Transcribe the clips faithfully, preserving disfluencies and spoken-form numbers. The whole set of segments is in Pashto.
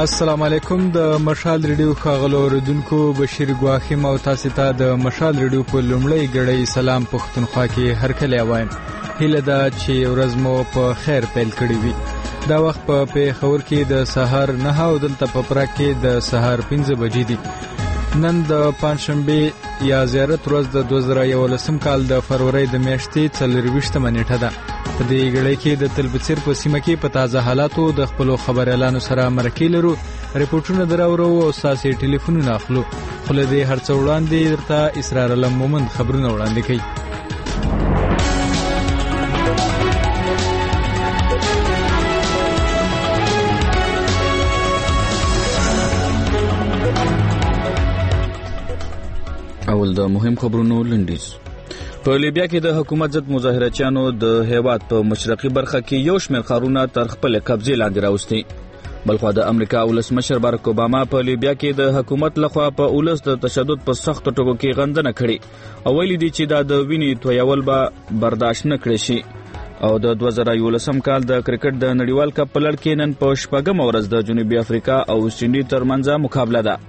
السلام علیکم. د مشال ریډیو ښاغلو اوریدونکو بشیر ګواخیم او تاسو ته د مشال ریډیو په لومړی ګړی سلام پښتونخوا کې هرکلی وایم. هیله ده چې ورځ مو په خیر پیل کړې وي. دا وخت په پیښور کې د سهار نه او دلته په پراګ کې د سهار پنځه بجې دي. نن د پنځشنبه یا زیارت ورځ د دوه زره یولسم کال د فروری د میاشتې څلرویشتمه نیټه ده. په دې غړي کې د تلبچیر په سیمه کې په تازه حالاتو د خپل خبريالانو سره مرکې لرو، ریپورتونه دراورو او ساسي ټلیفونونه اخلو. خو له دې هرڅ وړاندې درته اسرار علم مومند خبرونه وړاندې کوي. اول د مهم خبرونو لنډیز. په لیبیا کې د حکومت ضد مظاهرچیانو د هیواد په مشرقي برخه کې یو شمېر ښارونه تر خپل قبضې لاندې راوستي. بلخوا د امریکا ولسمشر بارک اوباما په لیبیا کې د حکومت لخوا په ولس د تشدد په سختو ټکو کې غندنه کړې او ویلي دي چې دا د وینې تویول به برداشت نه کړي شي. او د دوه زره یولسم کال د کرکټ د نړیوال کپ په لړ کې نن په شپږم ورځ د جنوبي افریقا او ویسټ انډیز ترمنځ مقابله ده.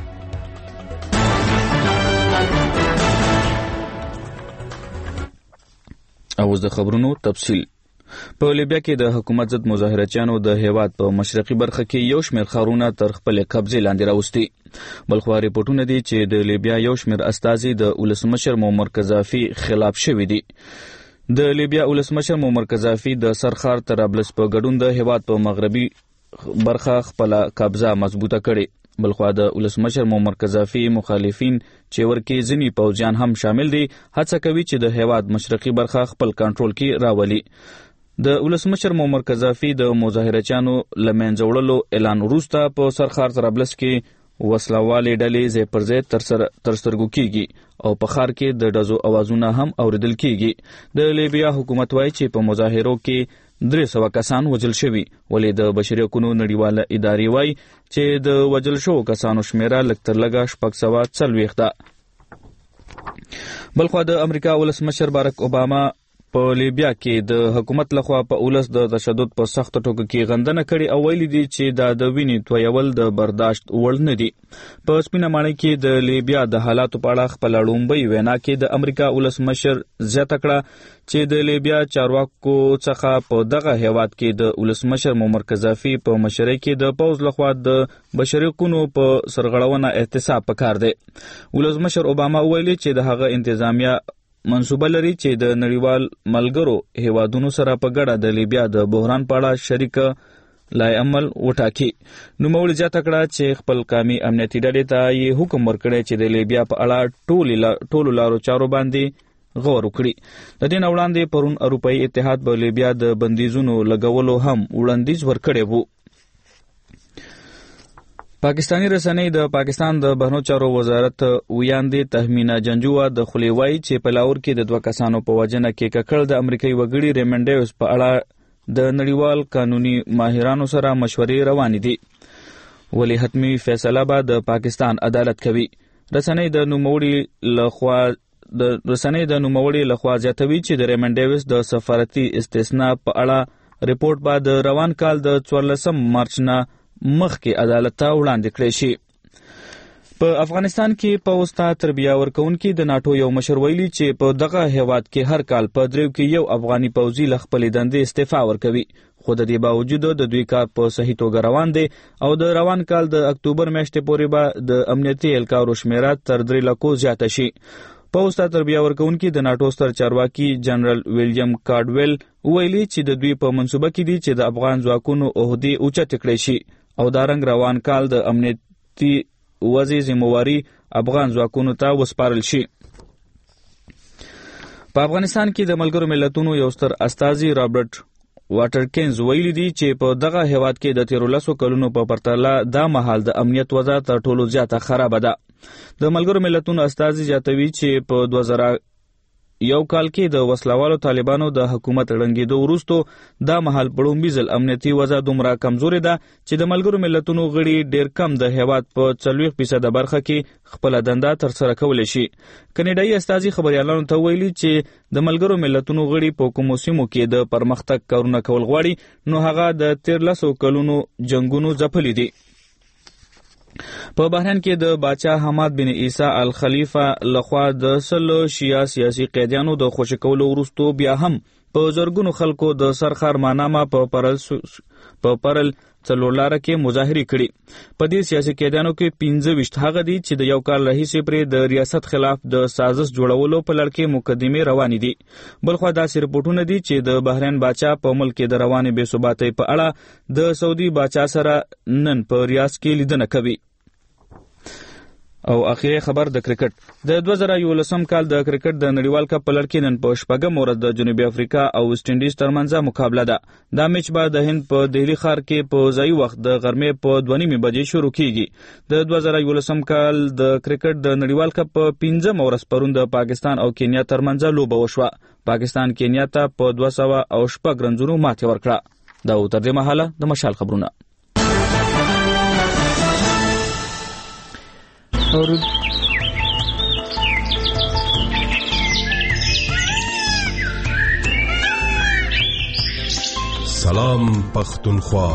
اوس د خبرونو تفصیل. په لیبیا کې د حکومت ضد مظاهرچیانو د هیواد په مشرقي برخه کې یو شمېر ښارونه تر خپل قبضې لاندې راوستي. بلخوا ریپورتونه دي چې د لیبیا یو شمېر استازي د ولسمشر معمر قذافي خلاف شوي دي. د لیبیا ولسمشر معمر قذافي د سرخار طرابلس په ګډون د هیواد په مغربي برخه خپل قبضه مضبوطه کړي. بلخوا د ولسمشر معمر قذافي مخالفین چې ورکې ځینې پوځیان هم شامل دي هڅه کوي چې د هیواد مشرقي برخه خپل کنټرول کې راولي. د ولسمشر معمر قذافي د مظاهرچیانو له منځه وړلو اعلان وروسته په سرخار طرابلس کې وسلوالې ډلې ځای پر ځای تر سترګو کیږي او په ښار کې د ډزو اوازونه هم اوریدل کیږي. د لیبیا حکومت وایي چې په مظاهرو کې درې سوه کسان وژل شوي، ولې د بشري حقوقو نړیواله ادارې وایي چې د وژل شوو کسانو شمیره لږ تر لږه شپږ سوه څلوېښت ده. بلخوا د امریکا ولسمشر بارک اوباما په لیبیا کې د حکومت لخوا په ولس د تشدد په سختو ټکو کې غندنه کړې او ویلي دي چې دا د وینې تویول د برداشت وړ نه دي. په سپینه ماڼۍ کې د لیبیا د حالاتو په اړه خپله لومړۍ وینا کې د امریکا ولسمشر زیاته کړه چې د لیبیا چارواکو څخه په دغه هیواد کې د ولسمشر معمر قذافي په مشرۍ کې د پوځ لخوا د بشري حقوقو په سرغړونه احتساب پکار دی. ولسمشر اوباما ویلي چې د هغه انتظامیه منصوبه لري چې د نړیوال ملګرو هیوادونو سره په ګډه د لیبیا د بحران په اړه شریک لای عمل وټاکي. نوموړي زیاته کړه چې خپل قومي امنیتي ډلې ته یې حکم ورکړی چې د لیبیا په اړه ټولو لارو چارو باندې غور وکړي. د دې نه وړاندې پرون اروپایي اتحاد په لیبیا د بندیزونو لګولو هم وړاندیز ورکړی و. پاکستانی رسنۍ د پاکستان د بهرنیو چارو وزارت ویاندې تهمینه جنجوه د خولې وایي چې په لاهور کې د دوه کسانو په وژنه کې ککړ د امریکایي وګړي ریمنډ ډیوس په اړه د نړیوال قانوني ماهرانو سره مشورې روانې دي، ولې حتمي فیصله به د پاکستان عدالت کوي. رسنۍ د نوموړي لخوا د رسنۍ د نوموړي لخوا زیاتوي چې د ریمنډ ډیوس د سفارتي استثنا په اړه ریپورت به د روان کال د څوارلسم مارچ نه مخکې عدالت ته وړاندې کړی شي. په افغانستان کې پوځ ته تربیه ورکوونکي د ناټو یو مشر ویلي چې په دغه هیواد کې هر کال په دریو کې یو افغاني پوځي له خپلې دندې استعفا ورکوي، خو د دې باوجود د دوی کار په صحیح توګه روان دی او د روان کال د اکتوبر میاشتې پورې به د امنیتي اهلکارو شمیره تر درې لکو زیاته شي. پوځ ته تربیه ورکوونکي د ناټو ستر چارواکي جنرال ویلیام کارډویل ویلي چې د دوی په منصوبه کې دي چې د افغان ځواکونو عهدې اوچتې کړی شي او دارنګ روان کال د امنیتي وضع ذمہواري افغان ځواکونو ته وسپارل شي. په افغانستان کې د ملګرو ملتونو یو ستر استازي رابرټ واټرکینز ویلي دي چې په دغه هیواد کې د تیرو لسو کلونو په پرتله دا مهال د امنیت وضع تر ټولو زیاته خرابه ده. د ملګرو ملتونو استازي زیاتوي چې په دوه زره یو کال کې د وسلوالو طالبانو د حکومت ړنګېدو وروسته دا مهال په لومړي ځل امنیتي وضع دومره کمزورې ده چې د ملګرو ملتونو غړي ډېر کم د هیواد په څلوېښت فیصده برخه کې خپله دنده ترسره کولی شي. کینیډایي استازي خبریالانو ته ویلي چې د ملګرو ملتونو غړي په کومو سیمو کې د پرمختګ کارونه کول غواړي نو هغه د تیر لسو کلونو جنګونو ځپلي دي. په بحرین کې د باچا حماد بن عیسی الخلیفه لخوا د سلو شیعه سیاسي قیدیانو د خوشی کولو وروسته بیا هم په زرګونو خلکو د سرخر مانامه په پرل په پرل څلورلاره کې مظاهرې کړي. په دې سیاسي قیدیانو کې پنځه ویشت هغه دي چې د یو کال راهیسې پرې د ریاست خلاف د سازش جوړولو په لړ کې مقدمې روانې دي. بلخوا داسې رپورټونه دي چې د بحرین باچا په ملک کې د روانې بې ثباتۍ په اړه د سعودي باچا سره نن په ریاض کې لیدنه کوي. او اخیری خبر د کرکټ. د دوه زره یولسم کال د کرکټ د نړیوال کپ په لړ کې نن په شپږم ورځ د جنوبي افریقا او ویسټ انډیز ترمنځ مقابله ده. دا میچ به د هند په دهلی ښار کې په ځایي وخت د غرمې په دوه نیمې بجې شروع کیږي. د دوه زره یولسم کال د کرکټ د نړیوال کپ په پنځم ورځ پرون د پاکستان او کینیا ترمنځ لوبه وشوه. پاکستان کینیا ته په دوه سوه او شپږ رنزونو ماتې ورکړه. دا تر دې مهاله د مشال خبرونه. اور سلام پختونخوا.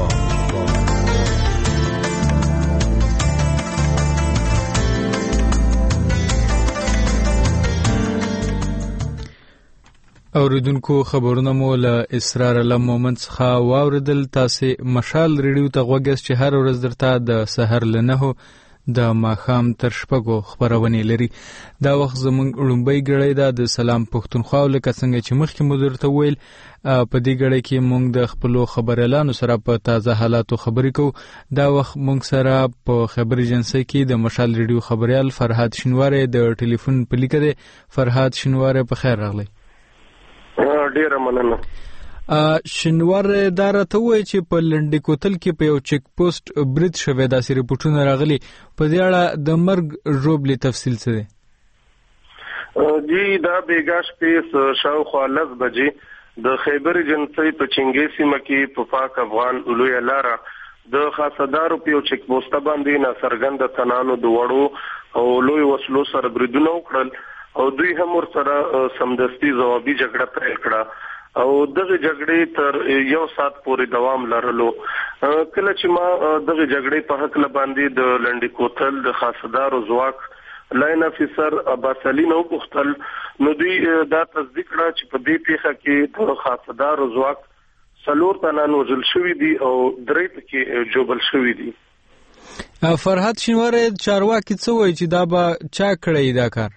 اوریدونکو خبرونه مو له اسرار علم مومند څخه واوریدل. تاسو مشال ریډیو ته غوږ چې هر ورځ درته د سحر لنهو د ماښام تر شپږو خبرونه لري. دا وخت زموږ لومبۍ ګړۍ ده د سلام پښتونخوا. لکه څنګه چې مخکې مو درته ویل په دې ګړۍ کې موږ د خپلو خبريالانو سره په تازه حالاتو خبرې کوو. دا وخت موږ سره په خبري جنسي کې د مشال ریډیو خبريال فرهاد شینواری د ټلیفون په لیکه ده. فرهاد شینواری په خیر راغلی. ډیره مننه. شینوار دا راته وایي چې په لنډی کوتل کې په یو چیک پوسټ برید شوی. داسې رپورټونه راغلي. په دې اړه د مرګ ژوبلې تفصیل څه دی؟ جی دا بیګا شپې شاوخوا لس بجې د خیبر جنسي په چنګي سیمه کې په پاک افغان لوی لاره د خاصدارو په یو چیک پوسټ باندې ناڅرګند تنانو د وړو او لوی وسلو سره بریدونه وکړل او دوی هم ورسره سمدستي ځوابي جګړه پیل کړه او دغه جګړې تر یو ساعت پورې دوام لرلو. کله چې ما دغه جګړې په حق لباندې د لنډی کوتل د خاصدارو ځواک لاین افیسر عباس علي نو پختل نو دوی دا تصدیق کړه چې په دې پیښه کې د خاصدارو ځواک څلور تنان وژل شوي دي او درې پکې جوبل شوي دي. فرهاد شینواری چارواکي څه وایي چې دا به چا کړی دا کار؟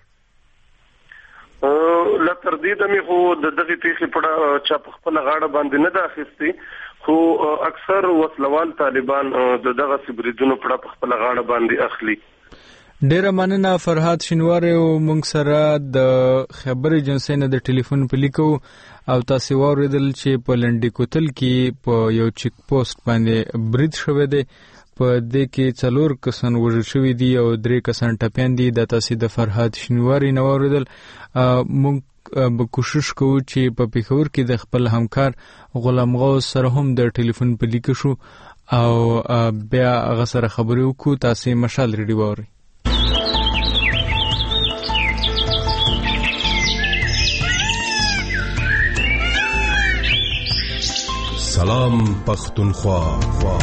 لا تر دې د می خو د دغه پیښې په چا په خپل غاړه باندې نه داخستي خو اکثر وسلوال طالبان د دغه سبریدونو په خپل غاړه باندې اخلي. ډیره مننه فرهاد شینواری. او موږ سره د خبري جنسي نه د ټلیفون په لیکو او تاسو واوریدل چې په لنډی کوتل کې په یو چیک پوسټ باندې برید شوی دی. په دې کې څلور کسان وژل شوي دي او درې کسان ټپیان دي. د تاسو د فرهاد شینواری نو اوریدل. موږ به کوشش کوو چې په پیښور کې د خپل همکار غلام غوث سره هم د ټلیفون په لیکه شو او بیا هغه سره خبرې وکړو. تاسو مشال ریډیو اورئ. سلام پختونخوا.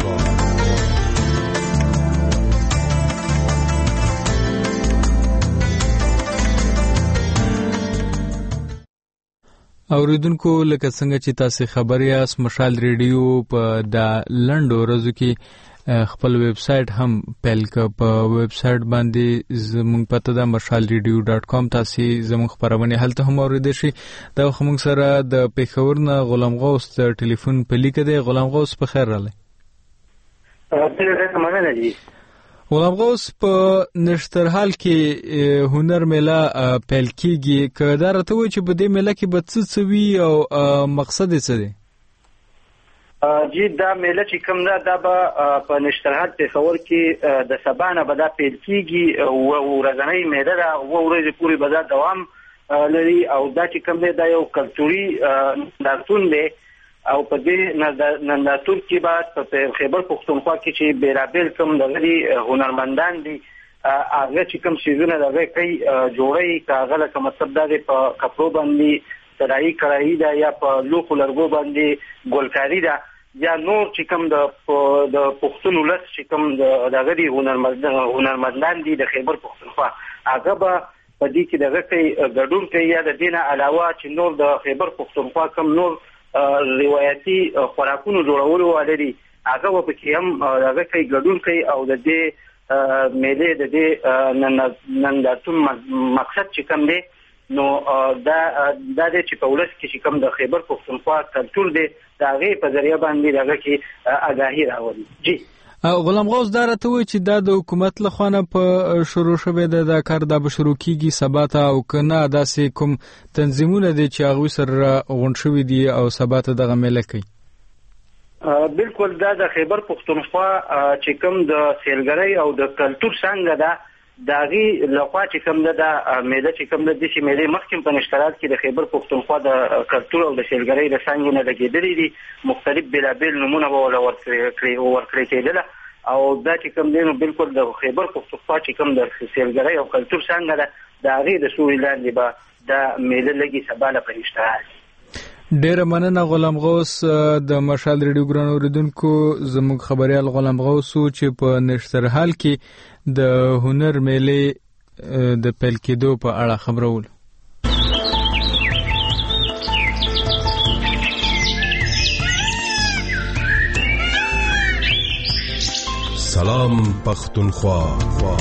اوریدونکو لکه څنګه چې تاسو خبر یاست مشال ریډیو په د لندو ورځو کې خپل ویب سټ هم پیل ک په ویب سټ باندې زموږ پته ده مشال ریډیو ډاټ کام. تاسو زموږ خبرونه هلته هم اوریدئ شئ. دا موږ سره د پیښور نه غلام غوث د ټلیفون په لیکه دی. غلام غوث په خیر راغلی. څه مننه دي. غلام غوث په نشترحال کې هنر میله پیل کیږي. که دا راته وایي چې په دې میله کې به څه څه وي او مقصد یې څه دی؟ جی دا میله چې کوم ده دا به په نشترحال پېښور کې د سبا نه به دا پیل کیږي او ورځنۍ میله ده. اوه ورځې پورې به دا دوام لري او دا چې کوم دی دا یو کلتوري نندارتون دی او په دې نندارتون کې به په خیبر پښتونخوا کې چې بیرابل کوم دغه هنرمندان دي هغه چې کوم شیزونه دغه کوي جوړي کاغه لکه مطلب دا په کپړو باندې ترای کړای دا یا په لوخو لرګو باندې ګلکاری دا یا نور چې کوم د د پښتون ولس چې کوم د دغه دی هنرمندان دي د خیبر پښتونخوا هغه به په دې کې دغه کوي ګډون کوي یا د دینه علاوه چې نور د خیبر پښتونخوا کوم نور روایتي خوراکونو جوړولو ولري هغه په کې هم دغه کوي ګډون کوي او د دې میلې د دې نن د ټول مقصد چې کوم دی نو دا د دې چې په ولس کې چې کوم د خیبر پښتونخوا کلتور دی دا غي په ذریعہ باندې دغه کې آگاهی راوړي. جی غلام غوث دا راته وایي چې دا د حکومت لخوا په شروع شوه د کار د بشرو کیږي ثبات او کنه داسې کوم تنظیمونه دي چې هغه سره غونډ شوي دي او ثبات دغه ملک کوي. بالکل دا د خیبر پښتونخوا چې کوم د سیلګرۍ او د کلتور څنګه ده داغي لخوا چې کوم ده د میله چې کوم د دې میله مخکې په نشرات کې د خیبر پښتونخوا د کلتور او د سیلګرۍ د څنګه نه لګیدلې دي مختلف بلابل نمونه ولا ورکړي ورکړي کېدل او دا چې کوم دی نو بالکل د خیبر پښتونخوا چې کوم د سیلګرۍ او کلتور څنګه ده داغي د سوري لاندې به د میله لګي سباله په نشرات. ډیره مننه غلام غوث د مشال ریډیو ګران اوریدونکو. زموږ خبريال غلام غوث چې په نشترحال کې د هنر میلې د پیل کېدو په اړه خبرول. سلام پختونخوا.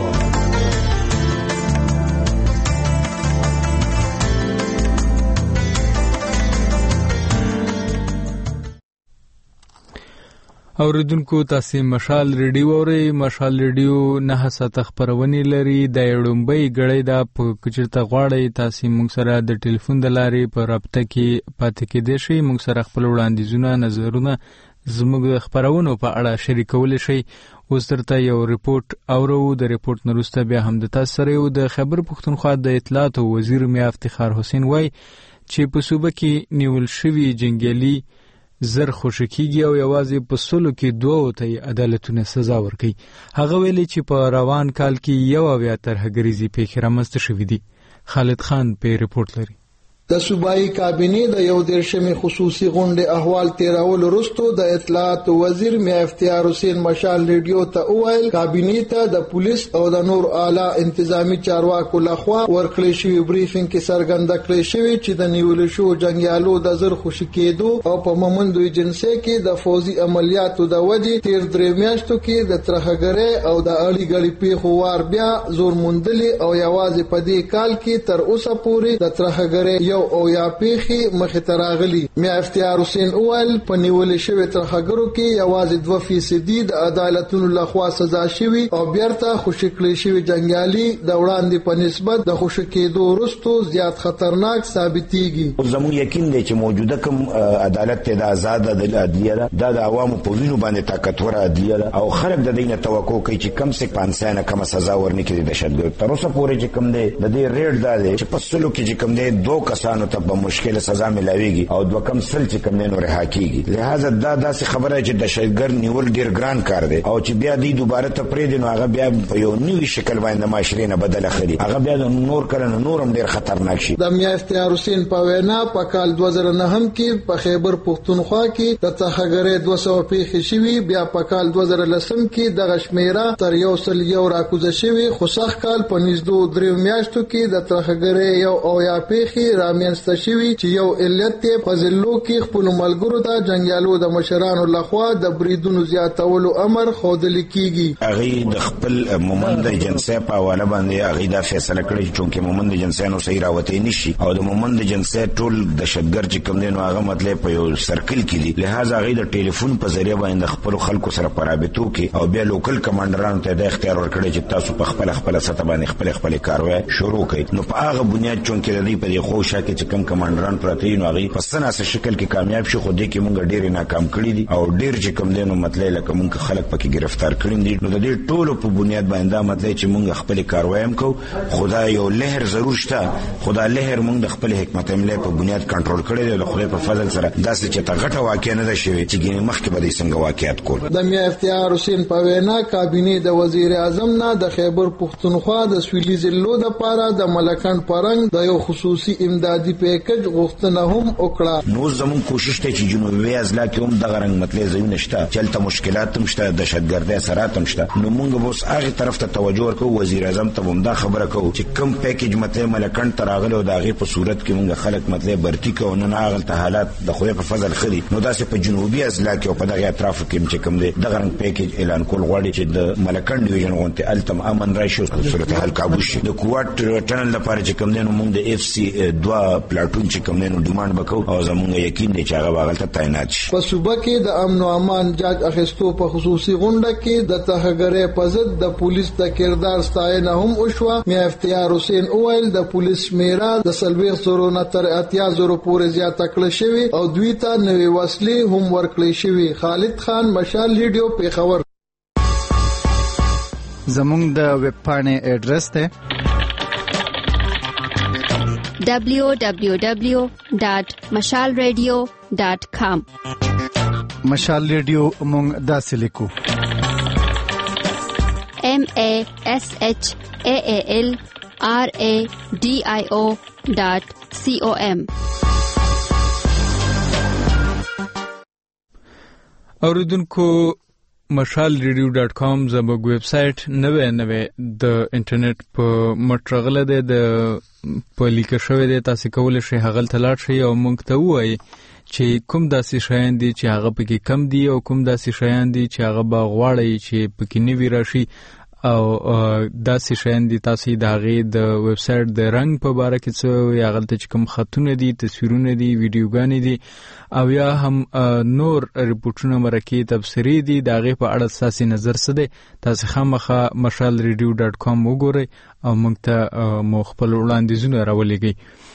اوریدونکو تاسو مشال ریډیو اورئ. مشال ریډیو نه ساته خبرونه لري د یړمبۍ غړې د پکچرته غواړي تاسو موږ سره د ټلیفون د لارې په رابطه کې پاتې کېدئ شئ. موږ سره خپل وړاندیزونه نظرونه زموږ د خبرونو په اړه شریکول شئ. اوس درته یو ریپورت اورو. د ریپورت نورسته بیا هم د تاسو سره یو د خیبر پښتونخوا د اطلاعات او وزیر میا افتخار حسین وای چې په صوبه کې نیول شوی جنگیالي زر خوشکیږي او یوازې په سلو کې دوه ته عدالتونه سزا ورکړي. هغه ویلي چې په روان کال کې یو اویا ترهګریزي پیښې رامنځته شوې دي. خالد خان په ریپورت لري. د صوبایي کابینې د یو دیرشمې خصوصي غونډې احوال تیرول وروسته د اطلاعات وزیر میا افتخار حسین مشال ریډیو ته وویل کابینې ته د پولیس او د نور اعلی انتظامی چارواکو لخوا ورکړل شوی بریفینګ کې څرګنده کړی شوی چې د نیول شو جنگیالو د زر خوشی کېدو او په مومندو ایجنسی کې د فوزي عملیاتو د وجې تیر درې میاشتو کې د ترهګرۍ او د اړي ګړي پیښو وار بیا زور موندلې او یوازې په دې کال کې تر اوسه پورې د ترهګرۍ یو او یا پیخي مخ ته راغلي. میا افتخار حسین اول په نیول شوی ترهګرو کې یوازې دوه فیصد د عدالتونو لخوا سزا شوی او بیرته خوشی کړی شوی جنگیالي د وړاندې په نسبت د خوشی کېدو وروسته زیات خطرناک ثابتېږي. زموږ یقین دی چې موجوده کوم عدالت ته د آزاد د عدلیه ده د عوامو په وینو باندې طاقتور عدلیه ده او خلک د دینه توقع کوي چې کم څه پانسه نه کم سزا ورنکړي د دهشتګرد. تر اوسه پورې چې کم دی د دې ریټ ده چې په سلو کې چې کم دی دوه کسان نو ته په مشکل سزا ملاويږي او دوه کم سل چې کم نه رها کیږي. لہذا دا داسې خبره چې د شګر نیول ډیر ګران کار دی او چې بیا دی دوباره ته پرې دی نو هغه بیا په یو نوې شکل باندې معاشري نه بدل اخلي. هغه بیا د نور کړه نورم ډیر خطرناک شي. د میا افتخار حسین په وینا په کال دوه زره نه هم کې په خیبر پښتونخوا کې د ترهګرۍ دوه سوه پیښې شوي بیا په کال دوه زره لسم کې د غشمیره تر یو سل یو راکوزه شوي خو سخت کال په نږدې درې میاشتو کې د ترهګرۍ یو او یا پیښې رامنځته شوي چې یو علت ته فضلو کې خپل ملګرو ته جنگیالو د مشرانو لخوا د بریدونو زیاتولو امر خوندل کیږي. هغه د خپل مومند جنسي په حواله باندې هغه دا فیصله کړې چې مومند جنسانو صحیح راوته نشي او د مومند جنسي ټول د شګر چې کوم دینو هغه مطلب په یو سرکل کې دي. لہذا هغه د ټلیفون په ذریعہ باندې خپل خلکو سره پرابطو کې او بیا لوکل کمانډرانو ته د اختیار ورکړي چې تاسو په خپل خپل سطح باندې خپل خپل کاروي شروع کړئ. نو په هغه بنیاد چون کې د دې په خوشا کې چې کوم کمانډران پراته نو هغه په سناسه شکل کې کامیاب شي خو دې کې مونږ ډېر ناکام کړی دي او ډېر چې کوم دینو مطلب لکه مونږ خلک پکې گرفتار کړی دي. نو د دې ټولو په بنیاد باندې مطلب چې مونږ خپل کاروي هم کو خدای یو لهر ضرور شته خدای لهر مونږ د خپل حکمت عمله په بنیاد کنټرول کړی دی. خدای په فضل سره داسې چې تا غټه واقع نه ده شوی چې ګینه مخکې به دې څنګه واقعیت کول. د میا افتخار حسین په وینا کابینې د وزیر اعظم نه د خیبر پښتونخوا د سویلي ضلعو د پاره د ملکند پرنګ د یو خصوصي امداد امدادي پیکج غوښتنه هم وکړه. نو زموږ کوشش ته چې جنوبي اضلاع کې هم دغه رنګ مطلب ځایونه شته چلته مشکلات هم شته دهشتګردي اثرات هم شته نو موږ اوس هغه طرف ته توجه ورکوو. وزیر اعظم ته هم دا خبره کوو چې کم پیکج مطلب ملکن ته راغلی او د هغې په صورت کې موږ خلک مطلب برتي کوو نن هغلته حالات د خدای په فضل ښه دي. نو داسې په جنوبي اضلاع کې او په دغه اطرافو کې چې کوم دی دغه رنګ پیکج اعلان کول غواړي چې د ملکن ډیویژن غونډې هلته امن راشي او صورتحال کابو شي. د کوواټ ټنل لپاره چې کوم دی نو موږ د اف سی دوه پلاټون چې کوم دی نو ډیمانډ وکړو او زموږ یقین دی چې هغه هغلته تعینات شي. په صوبه کې د امن او امان جاج اخیستو په خصوصي غونډه کې د ترهګرۍ په ضد د پولیس د کردار ستاینه هم وشوه. میا افتیار حسین اویل د پولیس میرا د څلوېښت زرو نه تر اتیا زرو پورې زیاته کړې شوې او دوی ته نوې وسلې هم ورکړې شوې. خالد خان، مشال ریډیو، پیښور. زموږ د ویب پاڼې ایډرس دی دبلیو دبلیو دبلیو ډاٹ مشال ریډیو ډاٹ کام. مشال ریډیو مونږ داسې لیکو ایم ای ایس ایچ ای ای ایل آر ای ډی آئی او ډاٹ سی او ایم. اوریدونکو مشال ریډیو ډاٹ کام زموږ ویب سټ نوې نوې د انټرنیټ په مټرغله ده د په لیکل شوی دی. تاسو کولای شئ هغه ته لاړ شئ او موږ ته ووایي چې کوم داسې شیان دي چې هغه پکې کم دي او کوم داسې شیان دي چې هغه به غواړئ چې پکې نوي راشي او داسې شیان دي تاسو د هغې د ویب سایټ د رنګ په باره کې څه وایي هغلته چې کوم خطونه دي تصویرونه دي ویډیوګانې دي او یا هم نور ریپورټونه مرکې تبصرې دي د هغې په اړه ستاسې نظر څه دی تاسو خامخا مشال ریډیو ډاټ کام وګورئ او موږ ته مو خپل وړاندیزونه راولېږئ.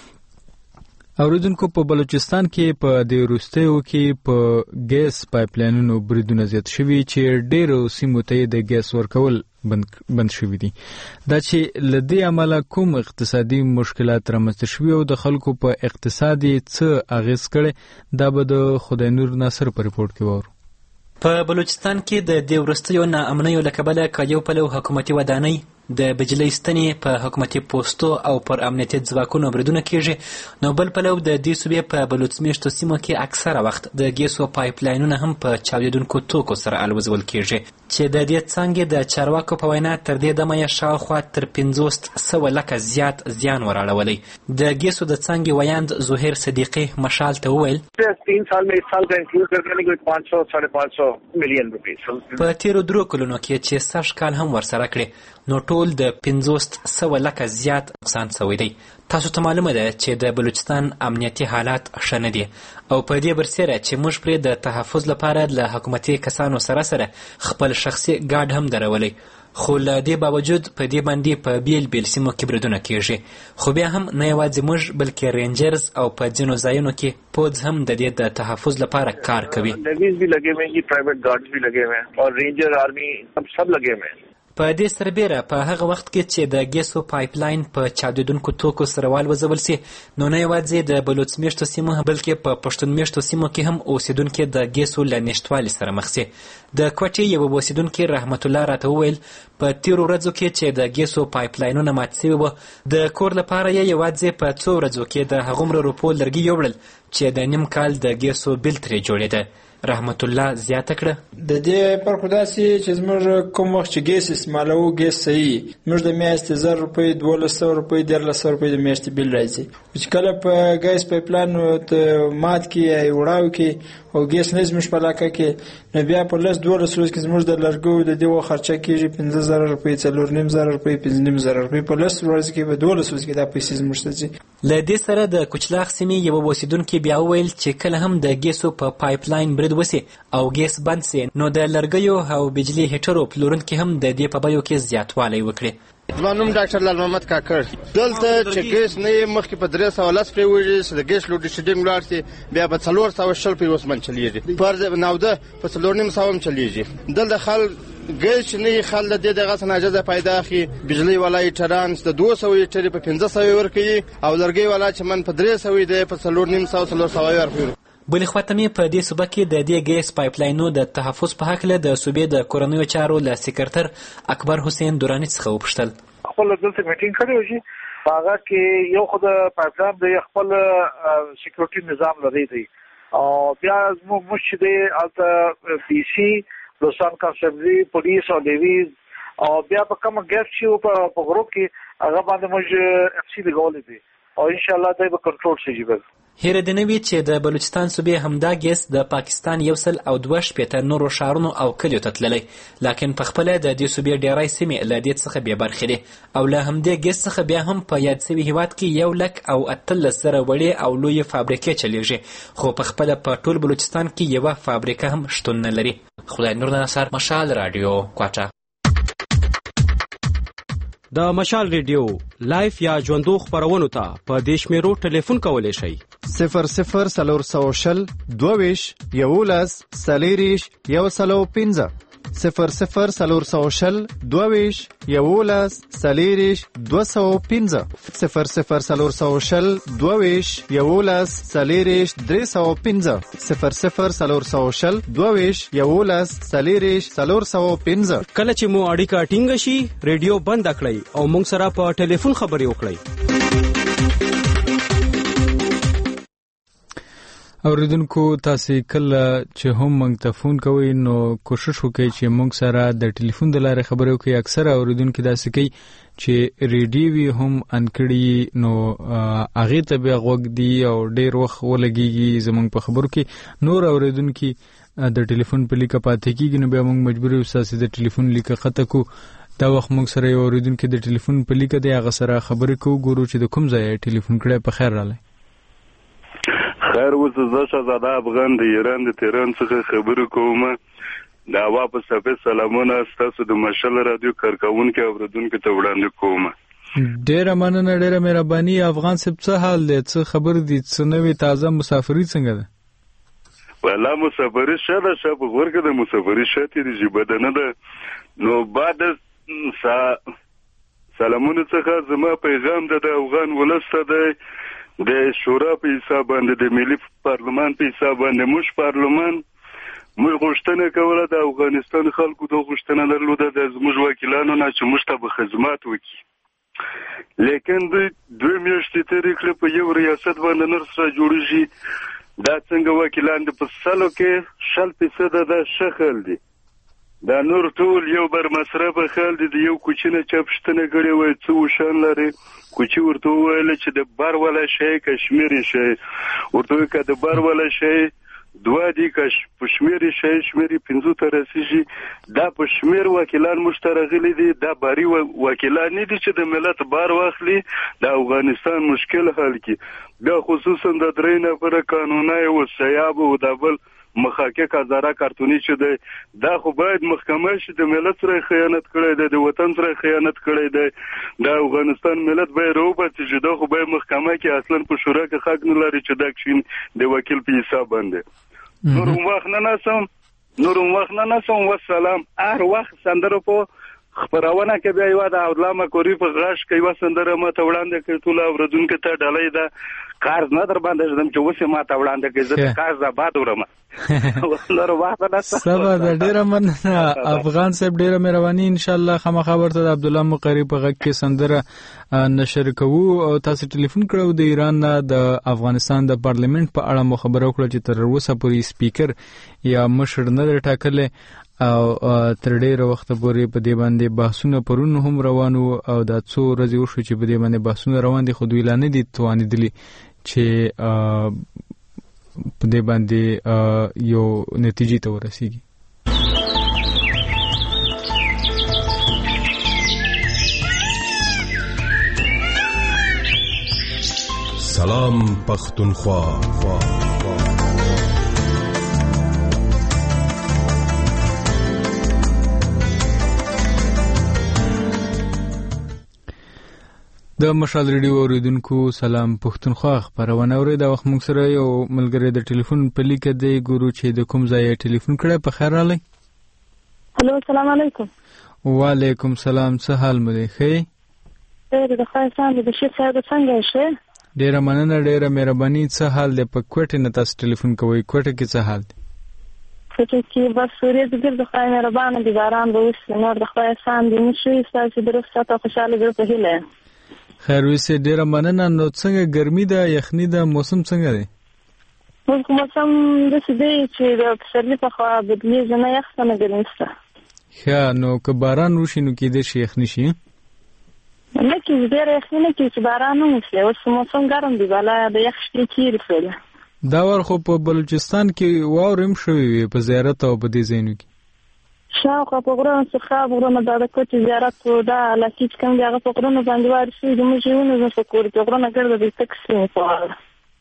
اوریدونکو په بلوچستان کې په د وروستیو کې په ګیس پایپ لاینونو بریدونه زیات شوي چې ډېرو سیمو ته د ګیس ورکول بند شوي دي. دا چې له دې امله کوم اقتصادي مشکلات رامنځته شوي او د خلکو په اقتصاد یې څه اغېز کړی دا به د خدای نور ناصر په ریپورټ کې واورو. په بلوچستان کې د دې وروستیو ناامنیو له کبله که یو پلو حکومتي ودانۍ د بجلی ستنې په حکومتي پوستو او پر امنیتي ځواکونو بریدونه کیږي نو بل پلو د دې صوبې په بلوڅ میشتو سیمو کې اکثره وخت د ګیسو پایپ لاینونه هم په چاودیدونکو توکو سره الوزول کیږي چې د دې څانګې د چارواکو په وینا تر دې دمه یې شاوخوا تر پنځوس سوه لکه زیات زیان وراړولی. د ګیسو د څانګې ویاند زهیر صدیقي مشال ته وویل تین سال میں اس سال کا انکلوڈ کر کے کوئی پانچ سو ساڑھے پانچ سو ملین روپیز په تیرو درو کلونو کې چې سږ کال هم ورسره کړي نو ټول د پنځوس سوه لکه زیات نقصان شوی دی. تاسو ته معلومه ده چې د بلوچستان امنیتي حالات ښه نه دي او په دې برسیره چې موږ پرې د تحفظ لپاره له حکومتي کسانو سره سره خپل شخصي ګارډ هم درولی خو له دې باوجود په دې باندې په بیل بیل سیمو کې بریدونه کیږي خو بیا هم نه یوازې موږ بلکې رینجرز او په ځینو ځایونو کې پوځ هم د دې د تحفظ لپاره کار کوي. لیویز بھی لگے ہوئے ہیں پرائیویٹ گارڈز بھی لگے ہوئے ہیں اور رینجر آرمی سب لگے ہوئے ہیں. په دې سربیره په هغه وخت کې چې د ګیسو پایپ لاین په چاودیدونکو توکو سره والوځول سي نو نه یوازې د بلوڅ میشتو سیمو بلکې په پښتون میشتو سیمو کې هم اوسیدونکي د ګیسو له نشتوالي سره مخ سي. د کوټې یو اوسیدونکي رحمت الله راته وویل په تیرو ورځو کې چې د ګیسو پایپ لاینونه مات سوي وو د کور لپاره یې یوازې په څو ورځو کې د هغومره روپو لرګي یوړل چې د نیم کال د ګیسو بیل ترې جوړېده. رحمت الله زیاته کړه د دې فرق داسې چې زموږ کوم وخت چې ګیس استعمالوو ګیس صحیح موږ د میاشتې زر روپۍ دولس سوه روپۍ دیارلس سوه روپۍ د میاشتې بیل راځي چې کله په ګیس پایپلاین مات کړي یا وړاو کړي او ګیس نه زموږ په علاقه کې نو بیا په لس دولس ورځو کې زموږ د لرګیو د دې خرچه کېږي پنځه زره روپۍ څلور نیم زره روپۍ پنځه نیم زره روپۍ په لس ورځو کې په دولس ورځو کې دا پیسې زموږ ته ځي. له دې سره د کوچلاغ سیمې یوه اوسیدونکي بیا وویل چې کله هم د ګیسو په پایپ لاین برید وسي او ګیس بند سي نو د لرګیو او بجلي هیټرو پلورونکي هم د دې په بیو کې زیاتوالی وکړي. زما نوم ډاکټر لال محمد کاکړ دلته چې ګیس نه یې مخکې په درې سوه لس پرې وږي چې د ګیس لوډ شیډینګ ولاړ سي بیا په څلور سوه شل پرې اوس من چلیږي پر ناوده په څلور نیم سوه هم چلیږي. دلته خلک ګیس چې نه یې خل د دې دغه څه ناجایزه پیدا اخلي بجلۍ والا هیټران د دوه سوه هیټرې په پنځه سوه ورکوي او لرګۍ والا چې من په درې سوه دی په څلور نیم سوه څلور سوه یې ورکوي. بلې خواته مې په دې صوبه کې د دې ګیس پایپ لاینو د تحفظ په هکله د صوبې د کورنیو چارو له سکرټر اکبر حسین دوراني څخه وپوښتل. خپل دلته میټینګ کړی و چې هغه کې یو خو د پایپلاین د خپل سکیورټي نظام لري دی او بیا موږ مش دی الته پی سی لوسان کانسبلی پولیس او دیویز او بیا په کوم ګیپ چې په غروب کې هغه باندې موږ اف سی لګولې دي او ان شاء الله دا به کنټرول شي. جبل هیره د نوی چې د بلوچستان صوبې همدا ګیس د پاکستان یو سل او دوه شپېته نورو ښارونو او کلیو ته تللی، لکن په خپله د دې صوبې ډیری سیمې له دې څخه بې برخې دي او له همدې ګیس څخه بیا هم په یاد سوي هیواد کې یو لک او اتلس زره وړې او لویې فابریکې چلیږي، خو په خپله په ټول بلوچستان کې یوه فابریکه هم شتون نه لري. خدای نور نصر، مشال رادیو، کوټه. د مشال ریډیو لایف یا ژوندو خبرونو ته په دې شمیرو ټلیفون کولی شئ: صفر صفر څلور سوه شل دوه ویشت یولس څلېرویشت یو سلو پنځه صفر صفر څلور سوه شل دوه ویشت یولس څلېرویشت دوه سوه پنځه صفر صفر څلور سوه شل دوه ویشت یولس څلېرویشت درې سوه پنځه صفر صفر څلور سوه شل دوه ویشت یولس څلېرویشت څلور سوه پنځه. کله چې مو اړیکه ټینګه شي ریډیو بند کړئ او موږ سره په ټلیفون خبرې وکړئ. اوریدونکو تاسو کله چې هم موږ ته فون کوئ نو کوشش وکړئ چې موږ سره د ټلیفون د لارې خبرې وکړئ. اکثره اوریدونکو داسې کوي چې ریډیو هم انکړي نو هغه ته به غوږ دی او ډیر وخت ولګيږي زموږ په خبرو کې. نور اوریدونکو د ټلیفون په لیکه پاتې کیږي نو به موږ مجبور یو ساسي د ټلیفون لیکه خطه کو. دا وخت موږ سره یو اوریدونکو د ټلیفون په لیکه دی هغه سره خبرې کوو، ګورو چې د کوم ځای ټلیفون کړی. په خیر راغلی. خیر اوس زه شهزاده افغان د ایران د تهران څخه خبرې کوم. دا واپس صفه سلامونه ستاسو د مشال رادیو کارکونکو اوریدونکو ته وړاندې کوم. ډیره مننه، ډیره مهرباني. افغان صاحب څه حال دی؟ څه خبر دي؟ څه نوې تازه مسافري څنګه ده؟ ولا مسافري شته شپ ورکه د مسافري شته دي بدنه ده نو بعد سا سلامونه څخه زما پیغام د افغان ولسته ده د شورا په حساب باندې د ملي پارلمان په حساب باندې موږ پارلمان موږ غوښتنه کوله د افغانستان خلکو د غوښتنه درلوده د زموږ وکیلانو نه چې موږ ته به خدمات وکړي، لیکن د دوه میاشتې تېرې کړې په یو ریاست باندې نور سره جوړیږي. دا څنګه وکیلان د په سلو کې شل فیصده د شخل دي، دا نور ټول یو بر مصرفه خل دي. د یو کوچینه چپشتنه کړي وای څو شان لري کوچی ورته ویل چې د بار ولا شي کشمیري شي ورته که د بار ولا شي دوه دي کش پښميري شي شميري پنځو تر رسیږي. دا پښمیر وکیلان مشترغلي دي، دا باري وکیلان دي چې د ملت بار واخلي د افغانستان مشکل حل کی. بیا خصوصا د درې نفر قانوني او سیاب او دبل محقق هزاره کارتونی چې دی دا خو باید محکمه شي. د ملت سره خیانت کړی دی، د وطن سره خیانت کړی دی، د افغانستان ملت باید روباسي چې دا خو باید محکمه کې اصلا په شورا کې حق نه لري چې دا کښین د وکیل په حساب باندې. نور وخت نه نسم نور وخت نه نسم والسلام. هر وخت سندره په خبرونه کې بیا یو د علامه کوری په غاښ کې یو سندره ماته وړاندې کړ. ټول اوردونکو ته ډالۍ ده کار نه در باندې زم چې وسه ماته وړاندې کړ. زه کار زه باد ورم نور وخت نه سبا د ډیره مننه افغان صاحب، ډیره مهرباني. ان شاء الله خامخا ورته د عبد الله مقری په غږ کې سندره نشر کوو. او تاسو ټلیفون کړو د ایران نه د افغانستان د پارلیمنت په اړه مو خبرو کړو چې تر اوسه پورې سپیکر یا مشر نه ټاکلې او تر ډیره وخت پورې په دې باندې بحثونه پرون هم روانو او دا څو ورځې وشو چې په دې باندې بحثونه روان دي، خو دوی لا نه دي توانېدلي چې په دې باندې یو نتیجې ته ورسیږي. سلام پختونخوا. د مشال ریډیو اوریدونکو سلام پښتونخوا خبرونه اوري. دا وخت موږ سره یو ملګری د ټلیفون په لیکه دی، ګورو چې د کوم ځای ټلیفون کړی. په خیر راغلی. هلو السلام علیکم. وعلیکم سلام. څه حال مو دی؟ ښه ډېر د خیر سان د بشیر صاحب څنګه شه؟ ډیره مننه، ډیره مهرباني. څه حال دی؟ په کوټه نه تاسو ټلیفون کوئ، کوټه کې څه حال دی؟ کوټه کې بس سوري د د خیر مهربانه دي، باران به وس نور د خیر سان دي نشي تاسو درسته ته خوشاله ګرځي هله. خیر وسه ډیره مننه. نو څنګه ګرمي ده یخني ده موسم څنګه دی؟ اوس موسم د سدي چې د پسرلي په خوا بدلی زنه یخ نه ګرمسته. ښه نو که باران وشي نو کې د شیخ نشي نه کې ډیره یخني نه کې چې باران نه وشي. اوس موسم ګرم دی بالا د یخ شي کیږي فعلا. دا ور خو په بلوچستان کې واورم شوی په زیارت او په دې ځینو کې شاوخوا په غرونو څخه غرونو د کوټ زیارت او دا لکه چې کوم هغه په غرونو باندې وارسي د موږ یو نه فکر په غرونو ګرځي د تکسین په اړه.